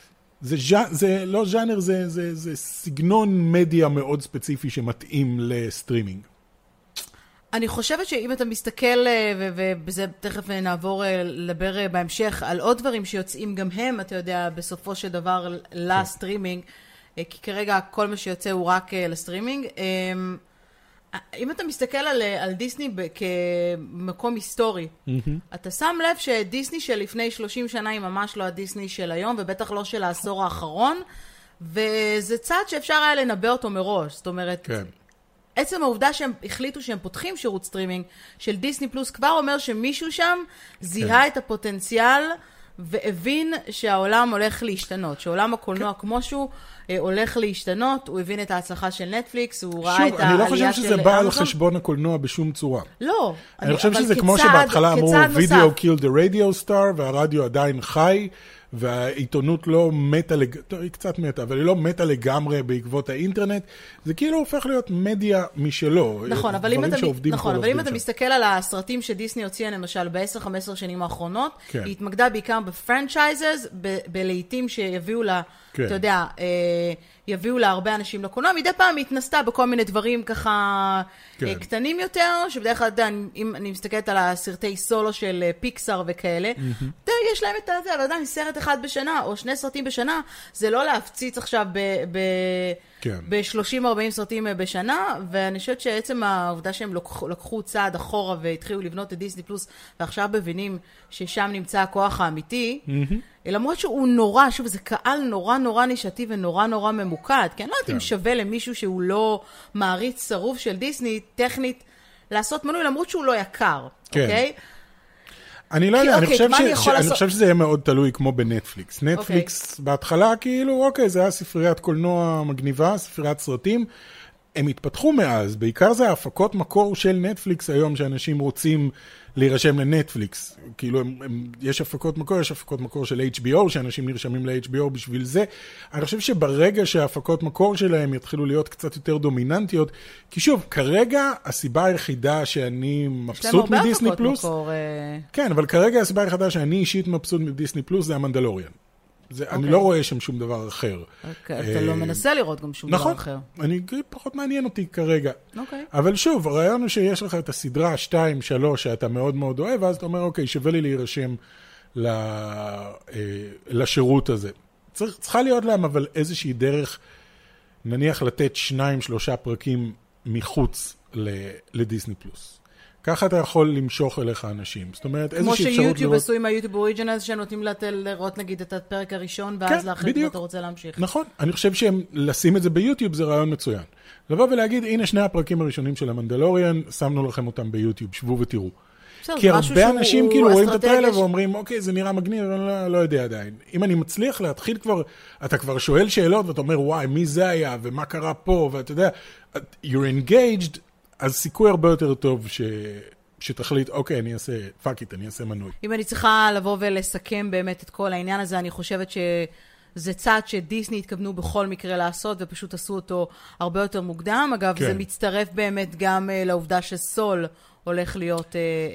זה לא ז'אנר, זה סגנון מדיה מאוד ספציפי שמתאים לסטרימינג. אני חושבת שאם אתה מסתכל, ובזה תכף נעבור לדבר בהמשך, על עוד דברים שיוצאים גם הם, אתה יודע, בסופו של דבר לסטרימינג, כי כרגע כל מה שיוצא הוא רק לסטרימינג. אם אתה מסתכל על דיסני כמקום היסטורי, אתה שם לב שדיסני של לפני 30 שנה היא ממש לא הדיסני של היום, ובטח לא של העשור האחרון, וזה צעד שאפשר היה לנבא אותו מראש. זאת אומרת, עצם העובדה שהם החליטו שהם פותחים שירות סטרימינג של דיסני פלוס, כבר אומר שמישהו שם זיהה את הפוטנציאל, והבין שהעולם הולך להשתנות, שעולם הקולנוע כמו שהוא הולך להשתנות, הוא הבין את ההצלחה של נטפליקס, הוא ראה את העלייה של... אני לא חושב שזה בא על חשבון הקולנוע בשום צורה. לא. אני חושב שזה כמו שבהתחלה אמרו, וידאו killed the radio star, והרדיו עדיין חי, והעיתונות לא מתה, היא קצת מתה, אבל היא לא מתה לגמרי בעקבות האינטרנט, זה כאילו הופך להיות מדיה משלו. נכון, אבל אם אתה מסתכל על הסרטים שדיסני הוציאה למשל ב-10-15 שנים האחרונות, היא התמקדה בעיקר בפרנצ'ייזס, בלעיתים שיביאו לה, אתה יודע, יביאו לה הרבה אנשים לקולנוע, מדי פעם היא התנסתה בכל מיני דברים ככה קטנים יותר, שבדרך כלל, אם אני מסתכלת על הסרטי סולו של פיקסאר וכאלה, יש להם את זה, אבל עדיין סרט אחד בשנה, או 2 סרטים בשנה, זה לא להפציץ עכשיו ב-30-40 סרטים בשנה, ואני חושבת שעצם העובדה שהם לקחו צעד אחורה והתחילו לבנות את דיסני פלוס, ועכשיו מבינים ששם נמצא הכוח האמיתי, למרות שהוא נורא, שוב, זה קהל נורא נישתי ונורא ממוקד, כי אני לא יודעת אם שווה למישהו שהוא לא מעריץ שרוף של דיסני, טכנית, לעשות מנוי, למרות שהוא לא יקר, אוקיי? אני לא יודע, אני חושב שזה יהיה מאוד תלוי כמו בנטפליקס. נטפליקס בהתחלה כאילו, אוקיי, זה היה ספריית קולנוע מגניבה, ספריית סרטים, הם התפתחו מאז, בעיקר זה ההפקות מקור של נטפליקס היום, שאנשים רוצים להירשם לנטפליקס. כאילו, יש הפקות מקור, יש הפקות מקור של HBO, שאנשים נרשמים ל-HBO בשביל זה. אני חושב שברגע שההפקות מקור שלהם יתחילו להיות קצת יותר דומיננטיות, כי שוב, כרגע הסיבה היחידה שאני מבסוט מדיסני פלוס, כן, אבל כרגע הסיבה היחידה שאני אישית מבסוט מדיסני פלוס זה המנדלוריאן. אני לא רואה שם שום דבר אחר. אתה לא מנסה לראות גם שום דבר אחר. נכון, פחות מעניין אותי כרגע. אבל שוב, הרעיון הוא שיש לך את הסדרה 2-3 שאתה מאוד מאוד אוהב, ואז אתה אומר, אוקיי, שווה לי להירשם לשירות הזה. צריכה להיות להם אבל איזושהי דרך, נניח לתת 2-3 פרקים מחוץ לדיסני פלוס. ככה אתה יכול למשוך אליך אנשים. זאת אומרת, כמו שיוטיוב עשו עם היוטיוב אוריג'ינלס, שנותנים לראות נגיד את הפרק הראשון, ואז להחליט ואתה רוצה להמשיך. נכון. אני חושב שהם לשים את זה ביוטיוב זה רעיון מצוין. לבוא ולהגיד, הנה שני הפרקים הראשונים של המנדלוריאן, שמנו לכם אותם ביוטיוב, שבו ותראו. כי הרבה אנשים כאילו רואים את הטריילר ואומרים, אוקיי, זה נראה מגניב, אני לא יודע עדיין. אם אני מצליח להתחיל כבר, אתה כבר שואל שאלות ואתה אומר, וואי, מי זה היה ומה קרה פה, ואתה יודע, you're engaged, אז סיכוי הרבה יותר טוב שתחליט, אוקיי, אני אעשה, fuck it, אני אעשה מנוי. אם אני צריכה לבוא ולסכם באמת את כל העניין הזה, אני חושבת שזה צעד שדיסני התכוונו בכל מקרה לעשות, ופשוט עשו אותו הרבה יותר מוקדם. אגב, זה מצטרף באמת גם לעובדה שסול הולך להיות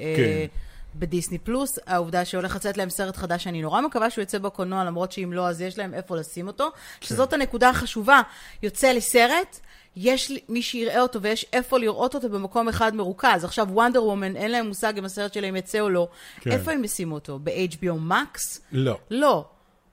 בדיסני פלוס, העובדה שהולך לצאת להם סרט חדש, אני נורא מקווה שהוא יצא בקולנוע, למרות שאם לא, אז יש להם איפה לשים אותו, שזאת הנקודה החשובה. יוצא לי סרט, יש מי שיראה אותו ויש איפה לראות אותו במקום אחד מרוכז. עכשיו, וונדר וומן, אין להם מושג אם הסרט שלהם יצא או לא. איפה הם ישימו אותו? ב-HBO Max? לא. לא.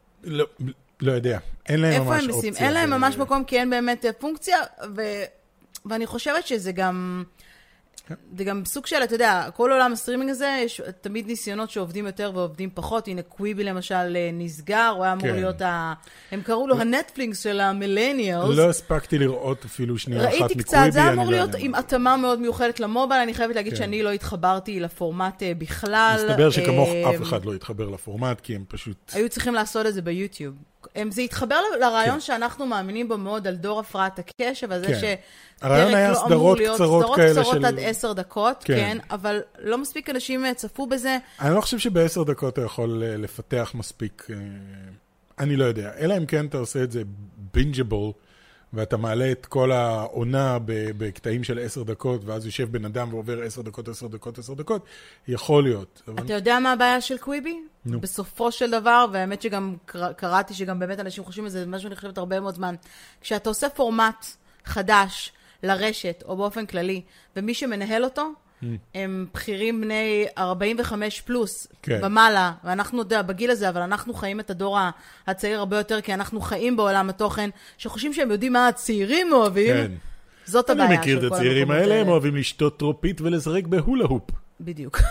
לא יודע. אין להם ממש אופציה. אין להם ממש מקום, כי אין באמת פונקציה, ואני חושבת שזה גם... זה גם סוג של, אתה יודע, כל עולם הסטרימינג הזה, יש תמיד ניסיונות שעובדים יותר ועובדים פחות. הנה, קוויבי למשל נסגר, הוא היה אמור להיות הם קראו לו הנטפלינקס של המילניאלס. לא הספקתי לראות אפילו שנייה אחת מקוויבי. ראיתי קצת, זה היה אמור להיות עם התאמה מאוד מיוחדת למובייל. אני חייבת להגיד שאני לא התחברתי לפורמט בכלל. מסתבר שכמוך אף אחד לא התחבר לפורמט, כי הם פשוט... היו צריכים לעשות את זה ביוטיוב. זה התחבר לרעיון שאנחנו מאמינים בו מאוד על דור הפרעת הקשב, על זה הרעיון היה סדרות קצרות כאלה של... סדרות קצרות עד 10 דקות, כן, אבל לא מספיק אנשים צפו בזה. אני לא חושב שב10 דקות אתה יכול לפתח מספיק, אני לא יודע, אלא אם כן אתה עושה את זה bingeable, ואתה מעלה את כל העונה בקטעים של 10 דקות, ואז יושב בן אדם ועובר 10 דקות, 10 דקות, 10 דקות, יכול להיות. אתה יודע מה הבעיה של קוויבי? בסופו של דבר, והאמת שגם קראתי שגם באמת אנשים חושבים על זה, זה משהו שאני חושבת הרבה מאוד זמן. כשאתה עושה פורמט חדש לרשת, או באופן כללי, ומי שמנהל אותו, הם בכירים בני 45 פלוס במעלה, ואנחנו יודע, בגיל הזה, אבל אנחנו חיים את הדור הצעיר הרבה יותר, כי אנחנו חיים בעולם התוכן, שחושבים שהם יודעים מה הצעירים אוהבים. זאת הבעיה. אני מכיר את הצעירים האלה, הם אוהבים לשתות טרופית ולזרק בהולה הופ. בדיוק.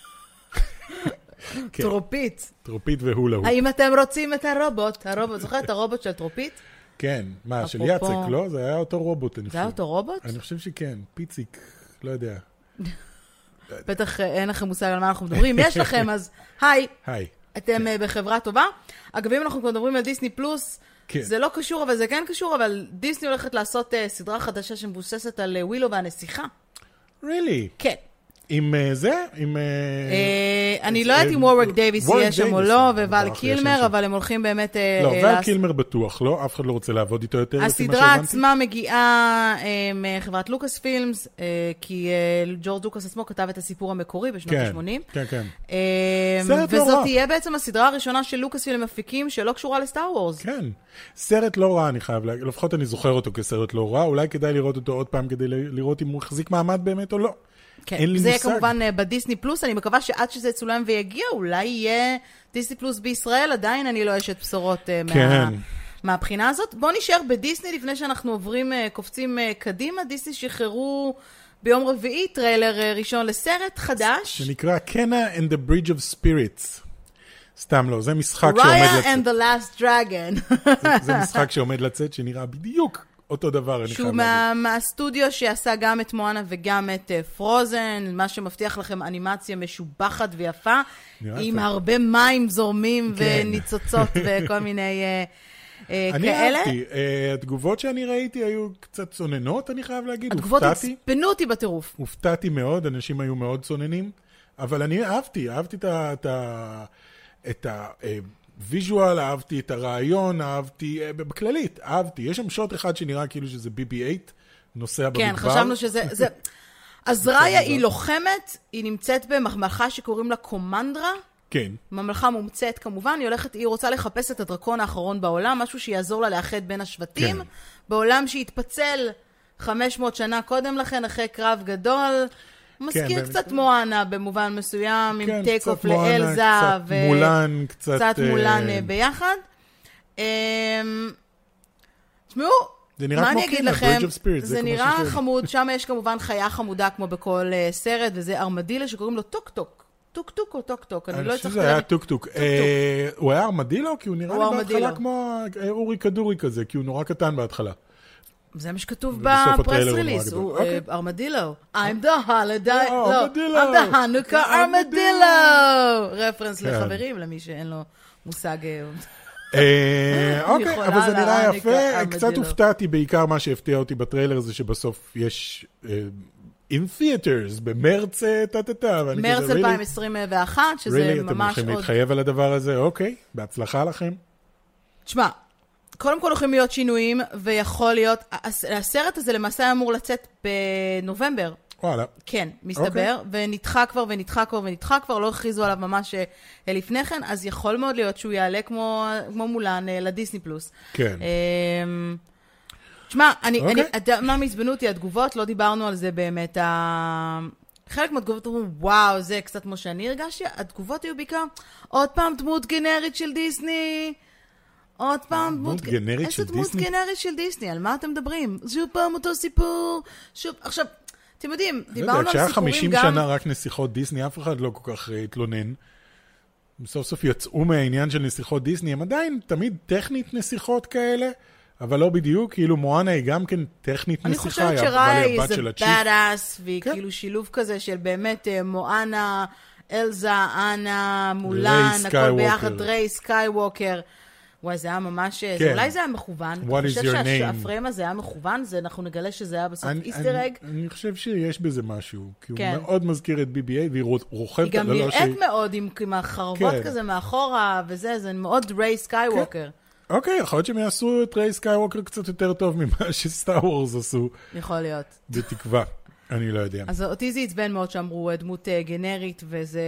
טרופית. טרופית והולה הופ. האם אתם רוצים את הרובוט? זוכר את הרובוט של טרופית? כן. מה, של יצק, לא? זה היה אותו רובוט, אני חושב. זה היה אותו רובוט? אני חושב שכן. פיציק, לא יודע. בטח אין לכם מושג על מה אנחנו מדברים. יש לכם, אז היי. אתם בחברה טובה. אגב, אם אנחנו כבר מדברים על דיסני פלוס, זה לא קשור, אבל זה כן קשור, אבל דיסני הולכת לעשות סדרה חדשה שמבוססת על ווילו והנסיכה. Really? כן. עם זה? עם... אני לא יודעת אם וורק דייביס יהיה שם או לא, וואל קילמר, אבל הם הולכים באמת... לא, וואל קילמר בטוח, לא? אף אחד לא רוצה לעבוד איתו יותר. הסדרה עצמה מגיעה מחברת לוקאס פילמס, כי ג'ורג' לוקאס עצמו כתב את הסיפור המקורי בשנות ה-80. כן, כן. סרט לא רע. וזאת תהיה בעצם הסדרה הראשונה של לוקאס פילם מפיקים, שלא קשורה לסטאר וורס. כן. סרט לא רע, אני חייב להגיד. לפחות אני זוכר אותו כסרט לא רע. אולי כדאי לראות אותו עוד פעם כדי לראות אם הוא החזיק מעמד באמת או לא. כן, זה יהיה כמובן בדיסני פלוס, אני מקווה שעד שזה צולם ויגיע, אולי יהיה דיסני פלוס בישראל, עדיין אני לא אשת בשורות מהבחינה הזאת. בואו נשאר בדיסני לפני שאנחנו עוברים, קופצים קדימה. דיסני שחררו ביום רביעי טריילר ראשון לסרט חדש. שנקרא Kenna and the Bridge of Spirits. סתם לא, זה משחק שעומד לצאת. Raya and the Last Dragon. זה משחק שעומד לצאת, שנראה בדיוק אותו דבר. שהוא מהסטודיו שעשה גם את מואנה וגם את פרוזן, מה שמבטיח לכם אנימציה משובחת ויפה, עם הרבה מים זורמים וניצוצות וכל מיני כאלה. אני אהבתי. התגובות שאני ראיתי היו קצת צוננות, אני חייב להגיד. התגובות הצפנו אותי בטירוף. הופתעתי מאוד, אנשים היו מאוד צוננים, אבל אני אהבתי את ויז'ואל, אהבתי את הרעיון, אהבתי, בכללית, אהבתי. יש שם שוט אחד שנראה כאילו שזה BB-8, נוסע במדבר. כן, חשבנו שזה... אז ראיה היא לוחמת, היא נמצאת בממלכה שקוראים לה קומנדרה. כן. ממלכה מומצאת כמובן, היא רוצה לחפש את הדרקון האחרון בעולם, משהו שיעזור לה לאחד בין השבטים. כן. בעולם שהתפצל 500 שנה קודם לכן, אחרי קרב גדול. מזכיר קצת מואנה במובן מסוים, עם טייק אוף לאלזה, קצת מולן, קצת מולן ביחד. תשמעו, זה נראה כמו קינה, Bridge of Spirits. זה נראה חמוד, שם יש כמובן חיה חמודה כמו בכל סרט, וזה ארמדילה שקוראים לו טוק טוק. טוק טוק או טוק טוק, אני לא הצלחתי להבין. זה היה טוק טוק. הוא היה ארמדילו? כי הוא נראה לי בהתחלה כמו אורי כדורי כזה, כי הוא נורא קטן בהתחלה. זה מה שכתוב בפרס ריליס, הוא ארמדילו. I'm the holiday, I'm the Hanukkah armadillo. רפרנס לחברים, למי שאין לו מושג. אוקיי, אבל זה נראה יפה. קצת הופתעתי, בעיקר מה שהפתיע אותי בטריילר זה שבסוף יש in theaters, במרץ מרץ 2021, שזה ממש עוד... אתם הולכים להתחייב על הדבר הזה? אוקיי, בהצלחה לכם. תשמע, קודם כל הולכים להיות שינויים, ויכול להיות, הסרט הזה למעשה אמור לצאת בנובמבר. וואלה. כן, מסתבר, ונדחה כבר, לא הכריזו עליו ממש לפני כן, אז יכול מאוד להיות שהוא יעלה כמו מולן לדיסני פלוס. כן. תשמע, מה מעצבנו אותי, התגובות, לא דיברנו על זה באמת, חלק מהתגובות אומרים, וואו, זה קצת כמו שאני הרגשתי, התגובות היו בעיקר, עוד פעם דמות גנרית של דיסני, עוד פעם דמות גנרית של דיסני? איזה דמות גנרית של דיסני, על מה אתם מדברים? שוב פעם אותו סיפור, עכשיו, אתם יודעים, דיברנו על סיפורים גם... כשהיה 50 שנה רק נסיכות דיסני, אף אחד לא כל כך התלונן. בסוף סוף יצאו מהעניין של נסיכות דיסני, הם עדיין תמיד טכנית נסיכות כאלה, אבל לא בדיוק, כאילו מואנה היא גם כן טכנית נסיכה. אני חושבת שראי זה בדאס, והיא כאילו שילוב כזה של באמת מואנה, אלזה, אנה, מולן, הכל ביחד, ריי, סקייווקר. וואי, זה היה ממש, אולי זה היה מכוון. What is your name? שהפריים הזה היה מכוון, אנחנו נגלה שזה היה בסוף איסטר אג. אני חושב שיש בזה משהו, כי הוא מאוד מזכיר את BB-8, והיא רוכבת... היא גם נראית מאוד עם החרבות כזה מאחורה, וזה, זה מאוד ריי סקייווקר. אוקיי, יכול להיות שהם יעשו את ריי סקייווקר קצת יותר טוב ממה שסטאר וורס עשו. יכול להיות. בתקווה, אני לא יודע. אז אותי זה עצבן מאוד שאמרו דמות גנרית, וזה...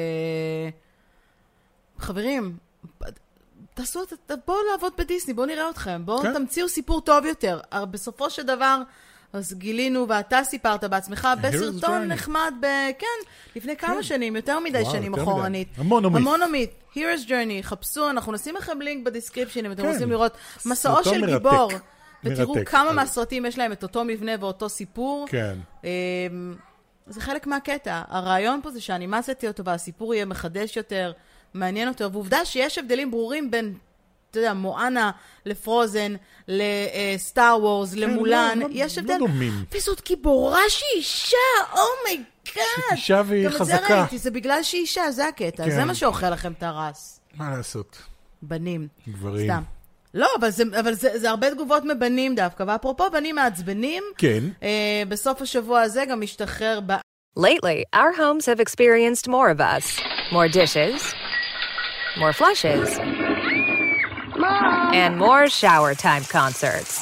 חברים, בואו לעבוד בדיסני, בואו נראה אתכם, בואו תמציאו סיפור טוב יותר. בסופו של דבר, אז גילינו, ואתה סיפרת בעצמך, בסרטון נחמד, כן, לפני כמה שנים, יותר מדי שנים אחורנית. המונומית. Hero's Journey, חפשו, אנחנו נשים לכם לינק בדיסקריפשן, אם אתם רוצים לראות מסעו של גיבור, ותראו כמה מהסרטים יש להם את אותו מבנה ואותו סיפור. כן. זה חלק מהקטע. הרעיון פה זה שהאנימציה תהיה אותו, והסיפור יהיה מחדש יותר, מעניין יותר, ועובדה שיש הבדלים ברורים בין, אתה יודע, מואנה לפרוזן, לסטאר וורס, למולן, יש הבדל. לא דומים. וזאת גיבורה שהיא אישה, אומייגאד. אישה והיא חזקה. גם את זה ראיתי, זה בגלל שהיא אישה, זה הקטע, זה מה שאוכל לכם את הרס. מה לעשות? בנים. גברים. סתם. לא, אבל זה הרבה תגובות מבנים דווקא, ואפרופו בנים מעצבנים, כן. בסוף השבוע הזה גם משתחרר Lately, our homes have experienced more of us. More dishes, more flushes, and more shower time concerts.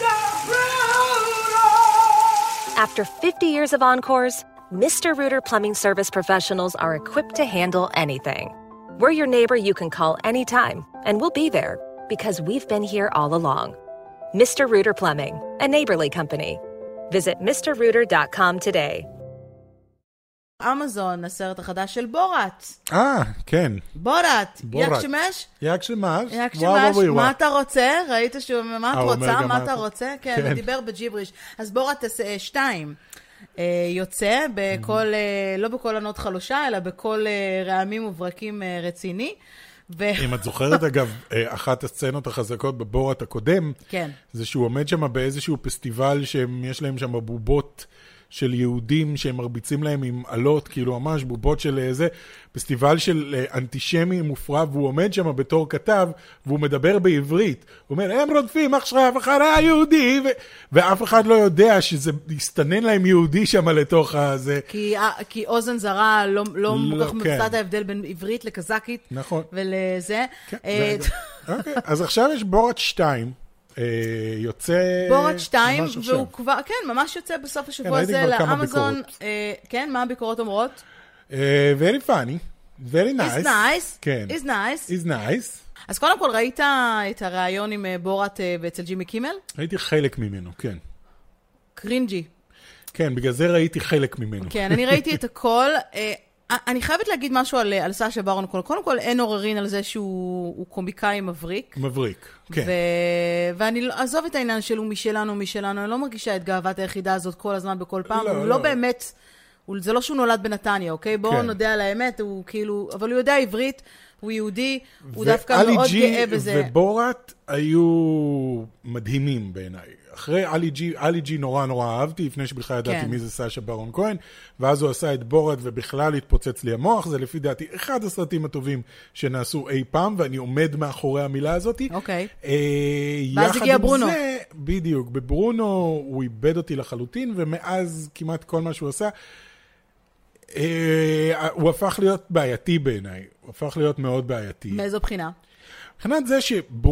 After 50 years of encores, Mr. Rooter Plumbing Service professionals are equipped to handle anything. We're your neighbor you can call anytime, and we'll be there because we've been here all along. Mr. Rooter Plumbing, a neighborly company. Visit mrrooter.com today. אמזון, הסרט החדש של בורת. כן. בורת. יק שמש? יק שמש. יק שמש. מה אתה רוצה? ראית שהוא, מה את רוצה? מה אתה רוצה? כן, הוא דיבר בג'יבריש. אז בורת 2 יוצא בכל, לא בכל ענות חלושה, אלא בכל רעמים וברקים רציני. אם את זוכרת, אגב, אחת הסצנות החזקות בבורת הקודם, זה שהוא עומד שם באיזשהו פסטיבל שיש להם שם בובות של יהודים שהם מרביצים להם עם עלות, כאילו ממש בובות של איזה, פסטיבל של אנטישמי מופרע, והוא עומד שם בתור כתב, והוא מדבר בעברית. הוא אומר, הם רודפים עכשיו אחרי היהודי, ואף אחד לא יודע שזה יסתנן להם יהודי שם לתוך הזה. כי אוזן זרה לא כך מבצעת ההבדל בין עברית לקזקית. נכון. ולזה. אוקיי, אז עכשיו יש בורת 2. יוצא בורת 2, והוא כבר, כן, ממש יוצא בסוף השבוע הזה לאמזון. כן, מה הביקורות אומרות? Very funny, very nice. It's nice. כן. It's nice. It's nice. אז קודם כל, ראית את הרעיון עם בורת אצל ג'ימי קימל? ראיתי חלק ממנו, כן. קרינג'י. כן, בגלל זה ראיתי חלק ממנו. כן, אני ראיתי את הכל. אני חייבת להגיד משהו על סאשה ברון קוהן. קודם כל, אין עוררין על זה שהוא קומיקאי מבריק. מבריק, כן. ואני עזוב את העניין שלו משלנו, אני לא מרגישה את גאוות היחידה הזאת כל הזמן בכל פעם. הוא לא באמת, זה לא שהוא נולד בנתניה, אוקיי? בואו נודע על האמת, הוא כאילו, אבל הוא יודע עברית, הוא יהודי, הוא דווקא מאוד גאה בזה. ובורת היו מדהימים בעיניי. אחרי אלי ג'י נורא אהבתי, לפני שבכלל ידעתי מי זה סאשה ברון כהן, ואז הוא עשה את בורת ובכלל התפוצץ לי המוח, זה לפי דעתי אחד הסרטים הטובים שנעשו אי פעם, ואני עומד מאחורי המילה הזאת. אוקיי. ואז הגיע ברונו. זה, בדיוק, בברונו הוא איבד אותי לחלוטין, ומאז כמעט כל מה שהוא עשה, הוא הפך להיות בעייתי בעיניי, הוא הפך להיות מאוד בעייתי. מאיזו בחינה? מבחינת זה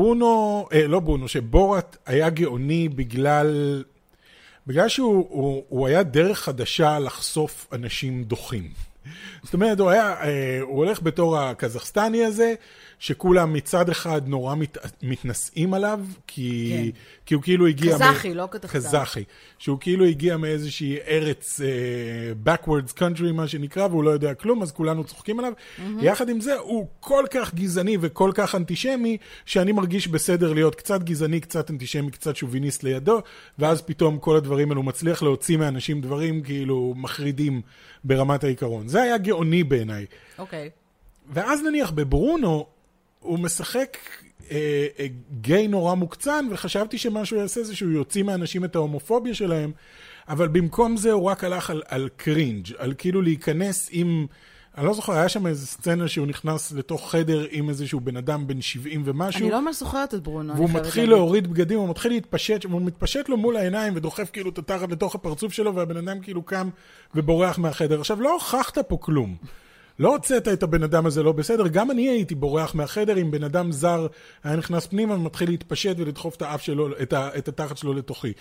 שבורת היה גאוני בגלל שהוא היה דרך חדשה לחשוף אנשים דוחים. זאת אומרת, הוא הולך בתור הקזחסטני הזה, שכולם מצד אחד נורא מתנסים עליו, כי הוא כאילו הגיע... קזחי, לא קזחי. שהוא כאילו הגיע מאיזושהי ארץ, backwards country, מה שנקרא, והוא לא יודע כלום, אז כולנו צוחקים עליו. יחד עם זה, הוא כל כך גזעני וכל כך אנטישמי, שאני מרגיש בסדר להיות קצת גזעני, קצת אנטישמי, קצת שוביניסט לידו, ואז פתאום כל הדברים האלו מצליח להוציא מאנשים דברים כאילו מחרידים ברמת העיקרון. זה היה גאוני בעיניי. אוקיי. ואז נניח בברונו, הוא משחק גיי נורא מוקצן, וחשבתי שמשהו יעשה זה שהוא יוציא מאנשים את ההומופוביה שלהם, אבל במקום זה הוא רק הלך על קרינג', על כאילו להיכנס עם, אני לא זוכר, היה שם איזו סצנה שהוא נכנס לתוך חדר עם איזשהו בן אדם בן 70 ומשהו. אני לא ממש זוכרת את ברונו. והוא מתחיל להוריד בגדים, הוא מתחיל להתפשט, והוא מתפשט לו מול העיניים ודוחף כאילו את התחת לתוך הפרצוף שלו, והבן אדם כאילו קם ובורח מהחדר. עכשיו, לא הוכחת פה כלום. לא הוצאת את הבן אדם הזה לא בסדר, גם אני הייתי בורח מהחדר אם בן אדם זר היה נכנס פנימה ומתחיל להתפשט ולדחוף את האף שלו, את התחת שלו לתוכי.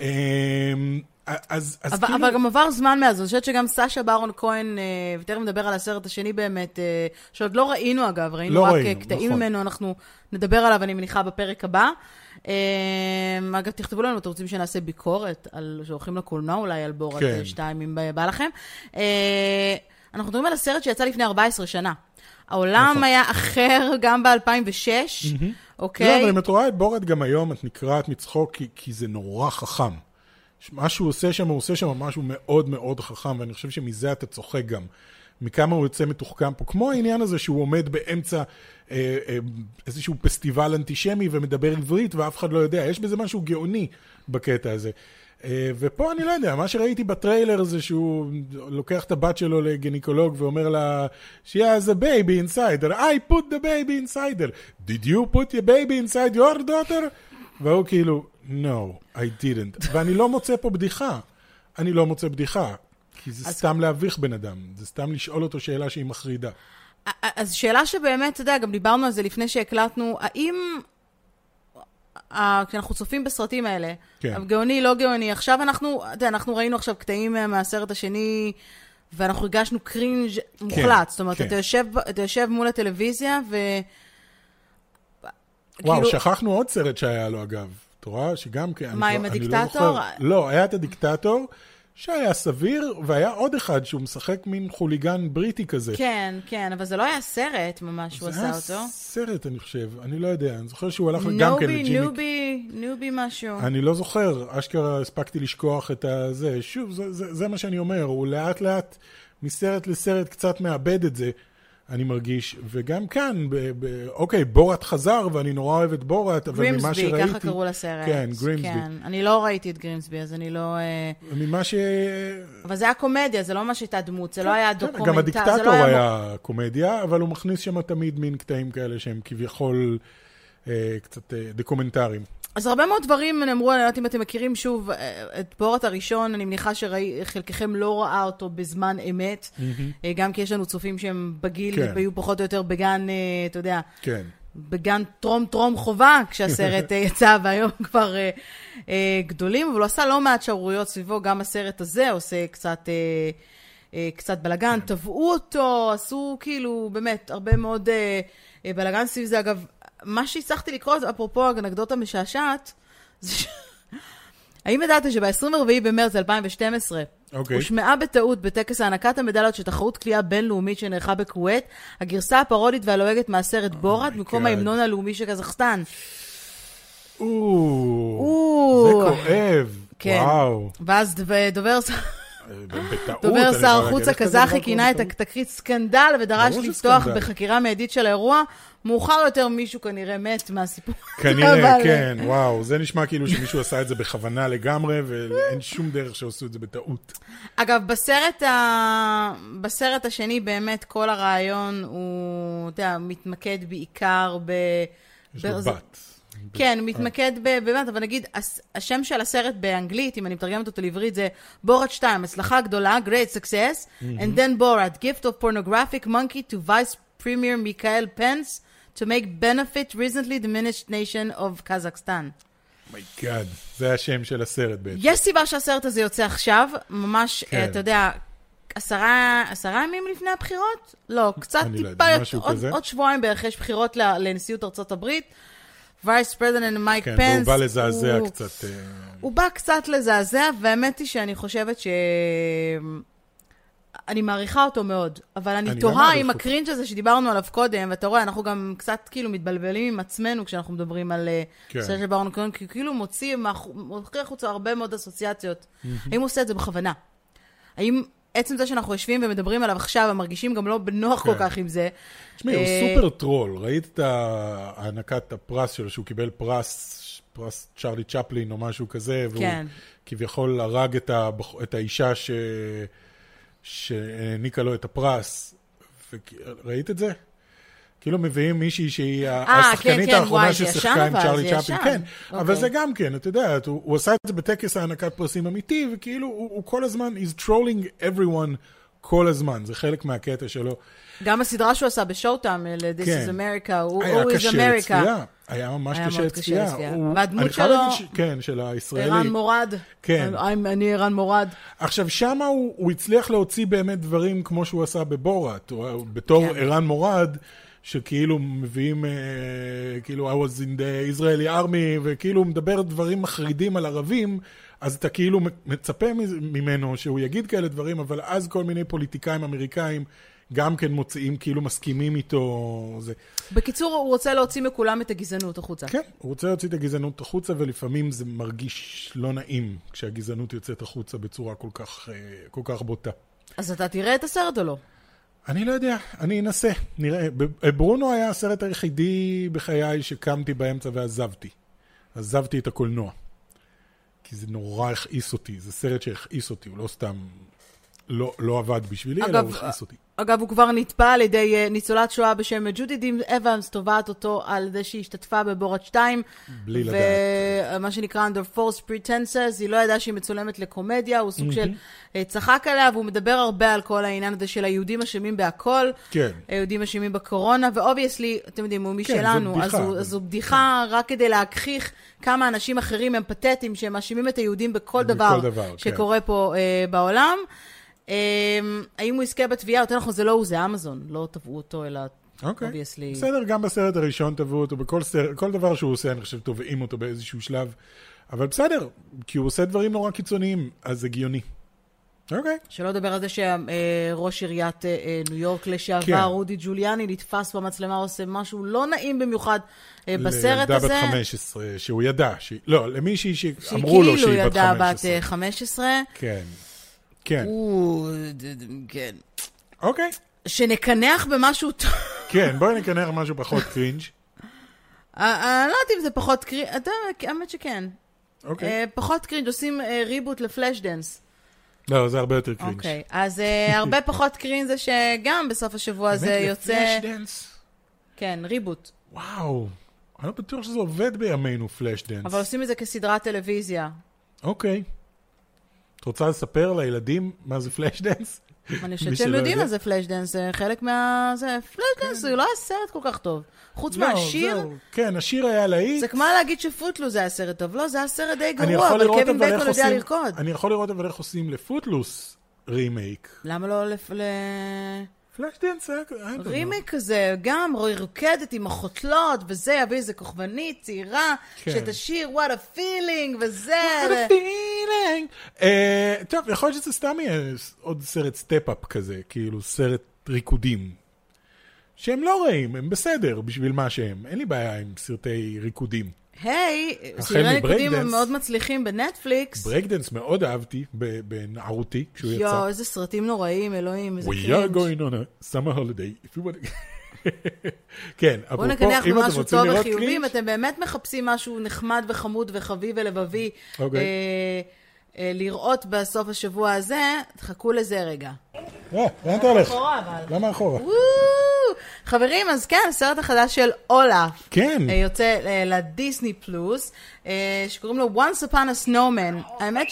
אבל גם עבר זמן מאז, אני חושבת שגם סאשה ברון כהן, ותכף מדבר על הסרט השני באמת, שעוד לא ראינו אגב, ראינו רק קטעים ממנו, אנחנו נדבר עליו, אני מניחה בפרק הבא. אגב, תכתבו לנו, אתם רוצים שנעשה ביקורת, שהולכים לקולנוע אולי על בורת 2, אם בא לכם. אנחנו מדברים על הסרט שיצא לפני 14 שנה. העולם היה אחר גם ב-2006, אוקיי? לא, אבל אם את רואה את בורת גם היום, את נקראת מצחוק, כי זה נורא חכם. מה שהוא עושה שם, הוא עושה שם משהו מאוד מאוד חכם, ואני חושב שמזה אתה צוחק גם. מכמה הוא יוצא מתוחכם פה. כמו העניין הזה שהוא עומד באמצע איזשהו פסטיבל אנטישמי ומדבר עברית, ואף אחד לא יודע. יש בזה משהו גאוני בקטע הזה. ופה אני לא יודע, מה שראיתי בטריילר זה שהוא לוקח את הבת שלו לגניקולוג ואומר לה, she has a baby inside her, I put the baby inside her, did you put your baby inside your daughter? והוא כאילו, no, I didn't. ואני לא מוצא פה בדיחה, אני לא מוצא בדיחה, כי זה סתם להביך בן אדם, זה סתם לשאול אותו שאלה שהיא מחרידה. אז שאלה שבאמת, אתה יודע, גם דיברנו על זה לפני שהקלטנו, האם... כשאנחנו צופים בסרטים האלה, גאוני, לא גאוני, עכשיו אנחנו ראינו עכשיו קטעים מהסרט השני, ואנחנו הרגשנו קרינג' מוחלט, זאת אומרת, אתה יושב מול הטלוויזיה, וואו, שכחנו עוד סרט שהיה לו אגב, אתה רואה שגם, מה, עם הדיקטטור? לא, היה את הדיקטטור, שהיה סביר, והיה עוד אחד שהוא משחק מין חוליגן בריטי כזה. כן, כן, אבל זה לא היה סרט ממש, הוא עשה אותו. זה היה סרט, אני חושב, אני לא יודע, אני זוכר שהוא הלך גם כן לג'ימי. נובי משהו. אני לא זוכר, אשכרה הספקתי לשכוח את זה. שוב, זה מה שאני אומר, הוא לאט לאט מסרט לסרט קצת מאבד את זה, אני מרגיש, וגם כאן, אוקיי, בורת חזר, ואני נורא אוהב את בורת, אבל ממה שראיתי... גרימסבי, ככה קראו לסרט. כן, גרימסבי. כן, אני לא ראיתי את גרימסבי, אז אני לא... ממה אבל זה היה קומדיה, זה לא מה שהייתה דמות, זה לא היה דוקומנטר. גם הדיקטטור היה קומדיה, אבל הוא מכניס שם תמיד מין קטעים כאלה, שהם כביכול קצת דוקומנטריים. אז הרבה מאוד דברים נאמרו, אני לא יודעת אם אתם מכירים שוב את בורת הראשון, אני מניחה שחלקכם לא ראה אותו בזמן אמת, גם כי יש לנו צופים שהם בגיל, והיו פחות או יותר בגן, אתה יודע, בגן טרום חובה, כשהסרט יצא, והיום כבר גדולים, אבל הוא עשה לא מעט שערוריות סביבו, גם הסרט הזה עושה קצת בלגן, טבעו אותו, עשו כאילו באמת הרבה מאוד בלגן סביב זה, אגב, מה שהצלחתי לקרוא, אפרופו האנקדוטה משעשעת, האם ידעת שב-24 במרץ 2012, הושמעה בטעות בטקס הענקת המדליות של תחרות קליעה בינלאומית שנערכה בכווית, הגרסה הפרודית והלועגת מהסרט בורת, במקום ההמנון הלאומי של קזחסטן. זה כואב. וואו. ואז דובר שר החוץ הקזחי כינה את התקרית סקנדל ודרש לפתוח בחקירה מיידית של האירוע. מאוחר יותר מישהו כנראה מת מהסיפור. כנראה, כן, וואו. זה נשמע כאילו שמישהו עשה את זה בכוונה לגמרי, ואין שום דרך שעשו את זה בטעות. אגב, בסרט השני באמת כל הרעיון הוא, אתה יודע, מתמקד בעיקר יש לו בת. כן, מתמקד באמת, אבל נגיד, השם של הסרט באנגלית, אם אני מתרגמת אותו לעברית, זה בורת 2, הצלחה גדולה, great success, and then Borat, gift of pornographic monkey to Vice Premier Mikhail Pence to make benefit recently diminished nation of Kazakhstan. My God, זה השם של הסרט בעצם. יש סיבה שהסרט הזה יוצא עכשיו, ממש, אתה יודע, 10 ימים לפני הבחירות? לא, קצת טיפה, עוד שבועיים בערך יש בחירות לנשיאות ארצות הברית, וייס פרזידנט מייק פנס. כן, והוא בא לזעזע קצת. הוא בא קצת לזעזע, והאמת היא שאני חושבת אני מעריכה אותו מאוד, אבל אני תוהה עם הקרינג' הזה שדיברנו עליו קודם, ואתה רואה, אנחנו גם קצת כאילו מתבלבלים עם עצמנו כשאנחנו מדברים על סרט ברון קרון, כי כאילו מוציא חוצה הרבה מאוד אסוציאציות. האם הוא עושה את זה בכוונה? האם עצם זה שאנחנו יושבים ומדברים עליו עכשיו, ומרגישים גם לא בנוח כל כך עם זה. תשמעי, הוא סופר טרול. ראית את הענקת הפרס שלו, שהוא קיבל פרס צ'רלי צ'פלין או משהו כזה, והוא כביכול הרג את האישה שהעניקה לו את הפרס. ראית את זה? כאילו מביאים מישהי שהיא השחקנית האחרונה ששיחקה עם צ'רלי צ'פלין. כן, אבל זה גם כן, אתה יודע, הוא עשה את זה בטקס הענקת פרסים אמיתי, וכאילו הוא כל הזמן, he's trolling everyone כל הזמן, זה חלק מהקטע שלו. גם הסדרה שהוא עשה בשואוטיים, This is America, הוא היה is America. היה ממש קשה לצפייה. והדמות שלו, כן, של הישראלי. ערן מורד. כן. אני ערן מורד. עכשיו, שמה הוא הצליח להוציא באמת דברים כמו שהוא עשה בבורת, בתור ערן מורד, שכאילו מביאים, כאילו, I was in the Israeli army, וכאילו מדבר דברים מחרידים על ערבים, אז אתה כאילו מצפה ממנו שהוא יגיד כאלה דברים, אבל אז כל מיני פוליטיקאים אמריקאים גם כן מוצאים, כאילו מסכימים איתו. זה. בקיצור, הוא רוצה להוציא מכולם את הגזענות החוצה. כן, הוא רוצה להוציא את הגזענות החוצה, ולפעמים זה מרגיש לא נעים, כשהגזענות יוצאת החוצה בצורה כל כך בוטה. אז אתה תראה את הסרט או לא? אני לא יודע, אני אנסה, נראה. ברונו היה הסרט היחידי בחיי שקמתי באמצע ועזבתי. עזבתי את הקולנוע. כי זה נורא הכעיס אותי, זה סרט שהכעיס אותי, הוא לא סתם, לא עבד בשבילי, אלא הוא הכעיס אותי. אגב, הוא כבר נתפע על ידי ניצולת שואה בשם ג'ודי דין אבנס, תובעת אותו על זה שהיא השתתפה בבורת 2. בלי לדעת. ומה שנקרא under false pretenses, היא לא ידעה שהיא מצולמת לקומדיה, הוא סוג של צחק עליה, והוא מדבר הרבה על כל העניין הזה של היהודים אשמים בהכל. כן. היהודים אשמים בקורונה, ואובייסלי, אתם יודעים, הוא משלנו, אז זו בדיחה רק כדי להכחיך כמה אנשים אחרים הם פתטיים, שהם מאשימים את היהודים בכל דבר שקורה פה בעולם. האם הוא יזכה בתביעה? יותר נכון, זה לא הוא, זה אמזון. לא תבעו אותו, אלא obviously. בסדר, גם בסרט הראשון תבעו אותו, בכל דבר שהוא עושה, אני חושב, תובעים אותו באיזשהו שלב. אבל בסדר, כי הוא עושה דברים נורא קיצוניים, אז הגיוני. אוקיי. שלא לדבר על זה שראש עיריית ניו יורק לשעבר, רודי ג'וליאני, נתפס במצלמה, עושה משהו לא נעים במיוחד בסרט הזה. לילדה בת 15, שהוא ידע. לא, למישהי שאמרו לו שהיא בת 15. שכאילו ידע בת 15. כן. כן. כן. אוקיי. שנקנח במשהו טוב. כן, בואי נקנח משהו פחות קרינג'. אני לא יודעת אם זה פחות קרינג', האמת שכן. אוקיי. פחות קרינג', עושים ריבוט לפלאש דנס. לא, זה הרבה יותר קרינג'. אוקיי, אז הרבה פחות קרינג' זה שגם בסוף השבוע הזה יוצא... באמת לפלאש דנס? כן, ריבוט. וואו, אני לא בטוח שזה עובד בימינו פלאש דנס. אבל עושים את זה כסדרת טלוויזיה. אוקיי. את רוצה לספר לילדים מה זה פלאש דנס? אני חושבת שהם יודעים מה זה פלאש דנס, זה חלק מה... פלאש דנס זה לא היה סרט כל כך טוב. חוץ מהשיר... כן, השיר היה להיט. זה כמו להגיד שפוטלוס זה היה סרט טוב. לא, זה היה סרט די גרוע, אבל קווין בייקון יודע לרקוד. אני יכול לראות אבל איך עושים לפוטלוס רימייק. למה לא פלאש דנס היה... רימייק כזה, גם רוקדת עם החוטלות, וזה יביא איזה כוכבנית צעירה, שתשיר what a feeling, וזה... what a feeling. טוב, יכול להיות שזה סתם יהיה עוד סרט סטפ-אפ כזה, כאילו סרט ריקודים, שהם לא רעים, הם בסדר בשביל מה שהם. אין לי בעיה עם סרטי ריקודים. היי, סרטי ריקודים הם מאוד מצליחים בנטפליקס. ברקדנס מאוד אהבתי בנערותי כשהוא יצא. יו, איזה סרטים נוראים, אלוהים, איזה קרינג'. We are going on a summer holiday. If you want... כן, בואו נקנח במשהו טוב וחיובי, אתם באמת מחפשים משהו נחמד וחמוד וחביב ולבבי לראות בסוף השבוע הזה, תחכו לזה רגע. לאן אתה הולך? למה אחורה? חברים, אז כן, הסרט החדש של אולף. כן. יוצא לדיסני פלוס, שקוראים לו Once Upon a Snowman. האמת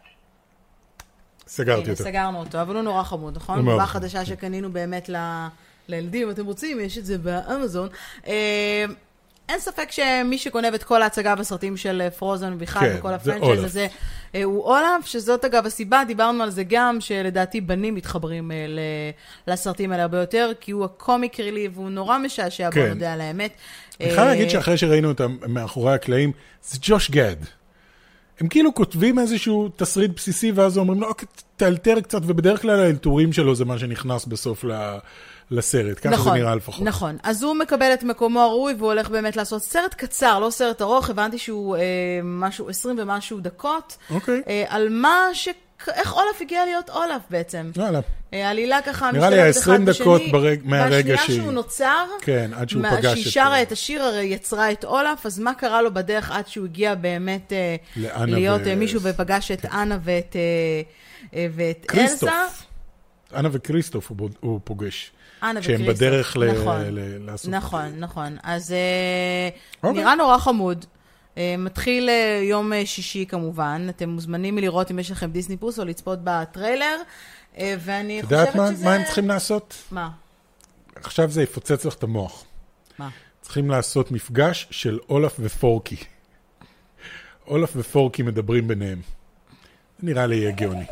סגרתי אותו. סגרנו אותו, אבל הוא נורא חמוד, נכון? תגובה חדשה שקנינו באמת לילדים, אתם רוצים, יש את זה באמזון. אין ספק שמי שקונב את כל ההצגה בסרטים של פרוזן ובכלל וכל הפרנצ'ייז הזה הוא אולף, שזאת אגב הסיבה, דיברנו על זה גם, שלדעתי בנים מתחברים לסרטים האלה הרבה יותר, כי הוא הקומיק ריליב, והוא נורא משעשע, בוא נודע על האמת. אני חייב להגיד שאחרי שראינו אותם מאחורי הקלעים, זה ג'וש גד. הם כאילו כותבים איזשהו תסריט בסיסי, ואז אומרים לו, תאלתר קצת, ובדרך כלל האלתורים שלו זה מה שנכנס בסוף לסרט, ככה זה נראה לפחות. נכון, אז הוא מקבל את מקומו הראוי, והוא הולך באמת לעשות סרט קצר, לא סרט ארוך, הבנתי שהוא 20 ומשהו דקות, על מה איך אולף הגיע להיות אולף בעצם. העלילה ככה נראה לי 20 דקות מהרגע בשנייה שהוא נוצר, כן, עד שהוא פגש שהיא שרה את השיר, הרי יצרה את אולף, אז מה קרה לו בדרך עד שהוא הגיע באמת להיות מישהו ופגש את אנה ואת אלזה? אנה וקריסטוף הוא פוגש. שהם בדרך לעשות. נכון. אז נראה נורא חמוד. מתחיל יום שישי כמובן. אתם מוזמנים לראות אם יש לכם דיסני פלוס או לצפות בטריילר. ואני חושבת שזה... יודעת מה הם צריכים לעשות? מה? עכשיו זה יפוצץ לך את המוח. מה? צריכים לעשות מפגש של אולף ופורקי. אולף ופורקי מדברים ביניהם. זה נראה לי יהיה גאוני.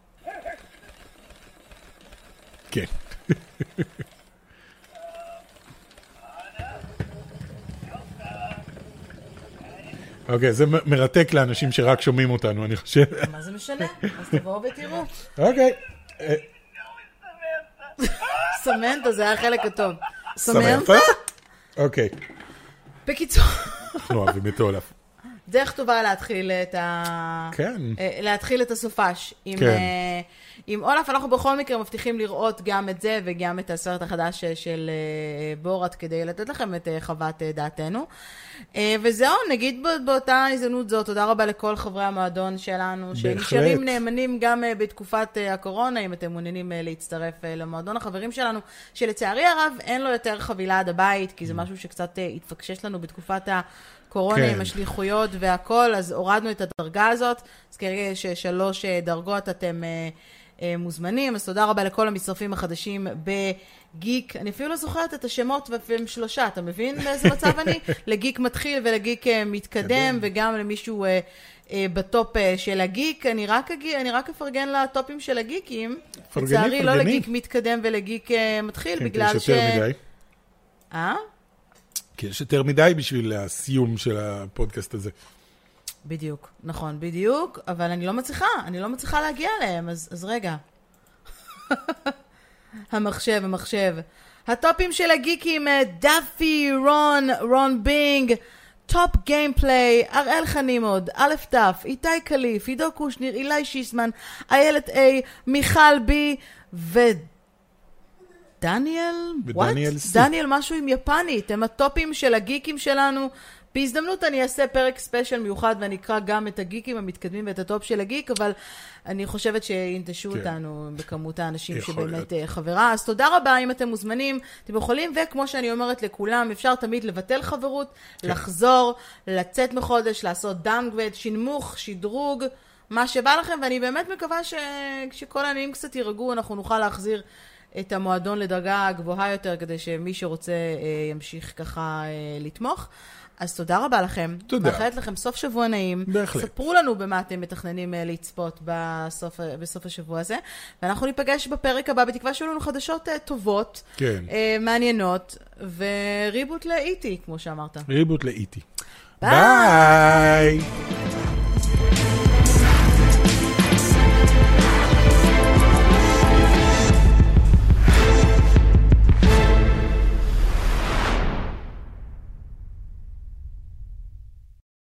כן. אוקיי, זה מרתק לאנשים שרק שומעים אותנו, אני חושב. מה זה משנה? אז תבואו ותראו. אוקיי. סמנטה, זה היה החלק הטוב. סמנטה? אוקיי. בקיצור. אנחנו אוהבים את אולף. דרך טובה להתחיל להתחיל את הסופש. עם אולף אנחנו בכל מקרה מבטיחים לראות גם את זה וגם את הסרט החדש של בורת כדי לתת לכם את חוות דעתנו. וזהו, נגיד באותה הזדמנות זאת, תודה רבה לכל חברי המועדון שלנו, שנשארים נאמנים גם בתקופת הקורונה, אם אתם מעוניינים להצטרף למועדון החברים שלנו, שלצערי הרב אין לו יותר חבילה עד הבית, כי זה משהו שקצת התפקשש לנו בתקופת הקורונה עם השליחויות והכל, אז הורדנו את הדרגה הזאת, אז כרגע יש 3 דרגות, אתם מוזמנים, אז תודה רבה לכל המצטרפים החדשים בגיק, אני אפילו לא זוכרת את השמות והם 3, אתה מבין באיזה מצב אני? לגיק מתחיל ולגיק מתקדם, וגם למישהו בטופ של הגיק, אני רק אפרגן לטופים של הגיקים, לצערי לא לגיק מתקדם ולגיק מתחיל, בגלל ש... כי יש יותר מדי בשביל הסיום של הפודקאסט הזה. בדיוק, נכון, בדיוק, אבל אני לא מצליחה להגיע אליהם, אז רגע. המחשב. הטופים של הגיקים, דאפי, רון בינג, טופ גיימפליי, אראל חנימוד, א' תף, איתי קליף, עידו קושניר, אילי שיסמן, איילת A, מיכל בי, דניאל? דניאל משהו עם יפנית, הם הטופים של הגיקים שלנו. בהזדמנות אני אעשה פרק ספיישל מיוחד ואני אקרא גם את הגיקים המתקדמים ואת הטופ של הגיק, אבל אני חושבת שינטשו אותנו בכמות האנשים שבאמת חברה. אז תודה רבה אם אתם מוזמנים, אתם יכולים, וכמו שאני אומרת לכולם, אפשר תמיד לבטל חברות, לחזור, לצאת מחודש, לעשות דאונגרייד, שינמוך, שדרוג, מה שבא לכם, ואני באמת מקווה שכל העניינים קצת יירגעו, אנחנו נוכל להחזיר את המועדון לדרגה גבוהה יותר, כדי שמי שרוצה ימשיך ככה לתמוך. אז תודה רבה לכם. תודה. מאחלת לכם סוף שבוע נעים. בהחלט. ספרו לנו במה אתם מתכננים לצפות בסוף השבוע הזה. ואנחנו ניפגש בפרק הבא, בתקווה שיהיו לנו חדשות טובות, כן. מעניינות, וריבוט לאיטי, כמו שאמרת. ריבוט לאיטי. ביי!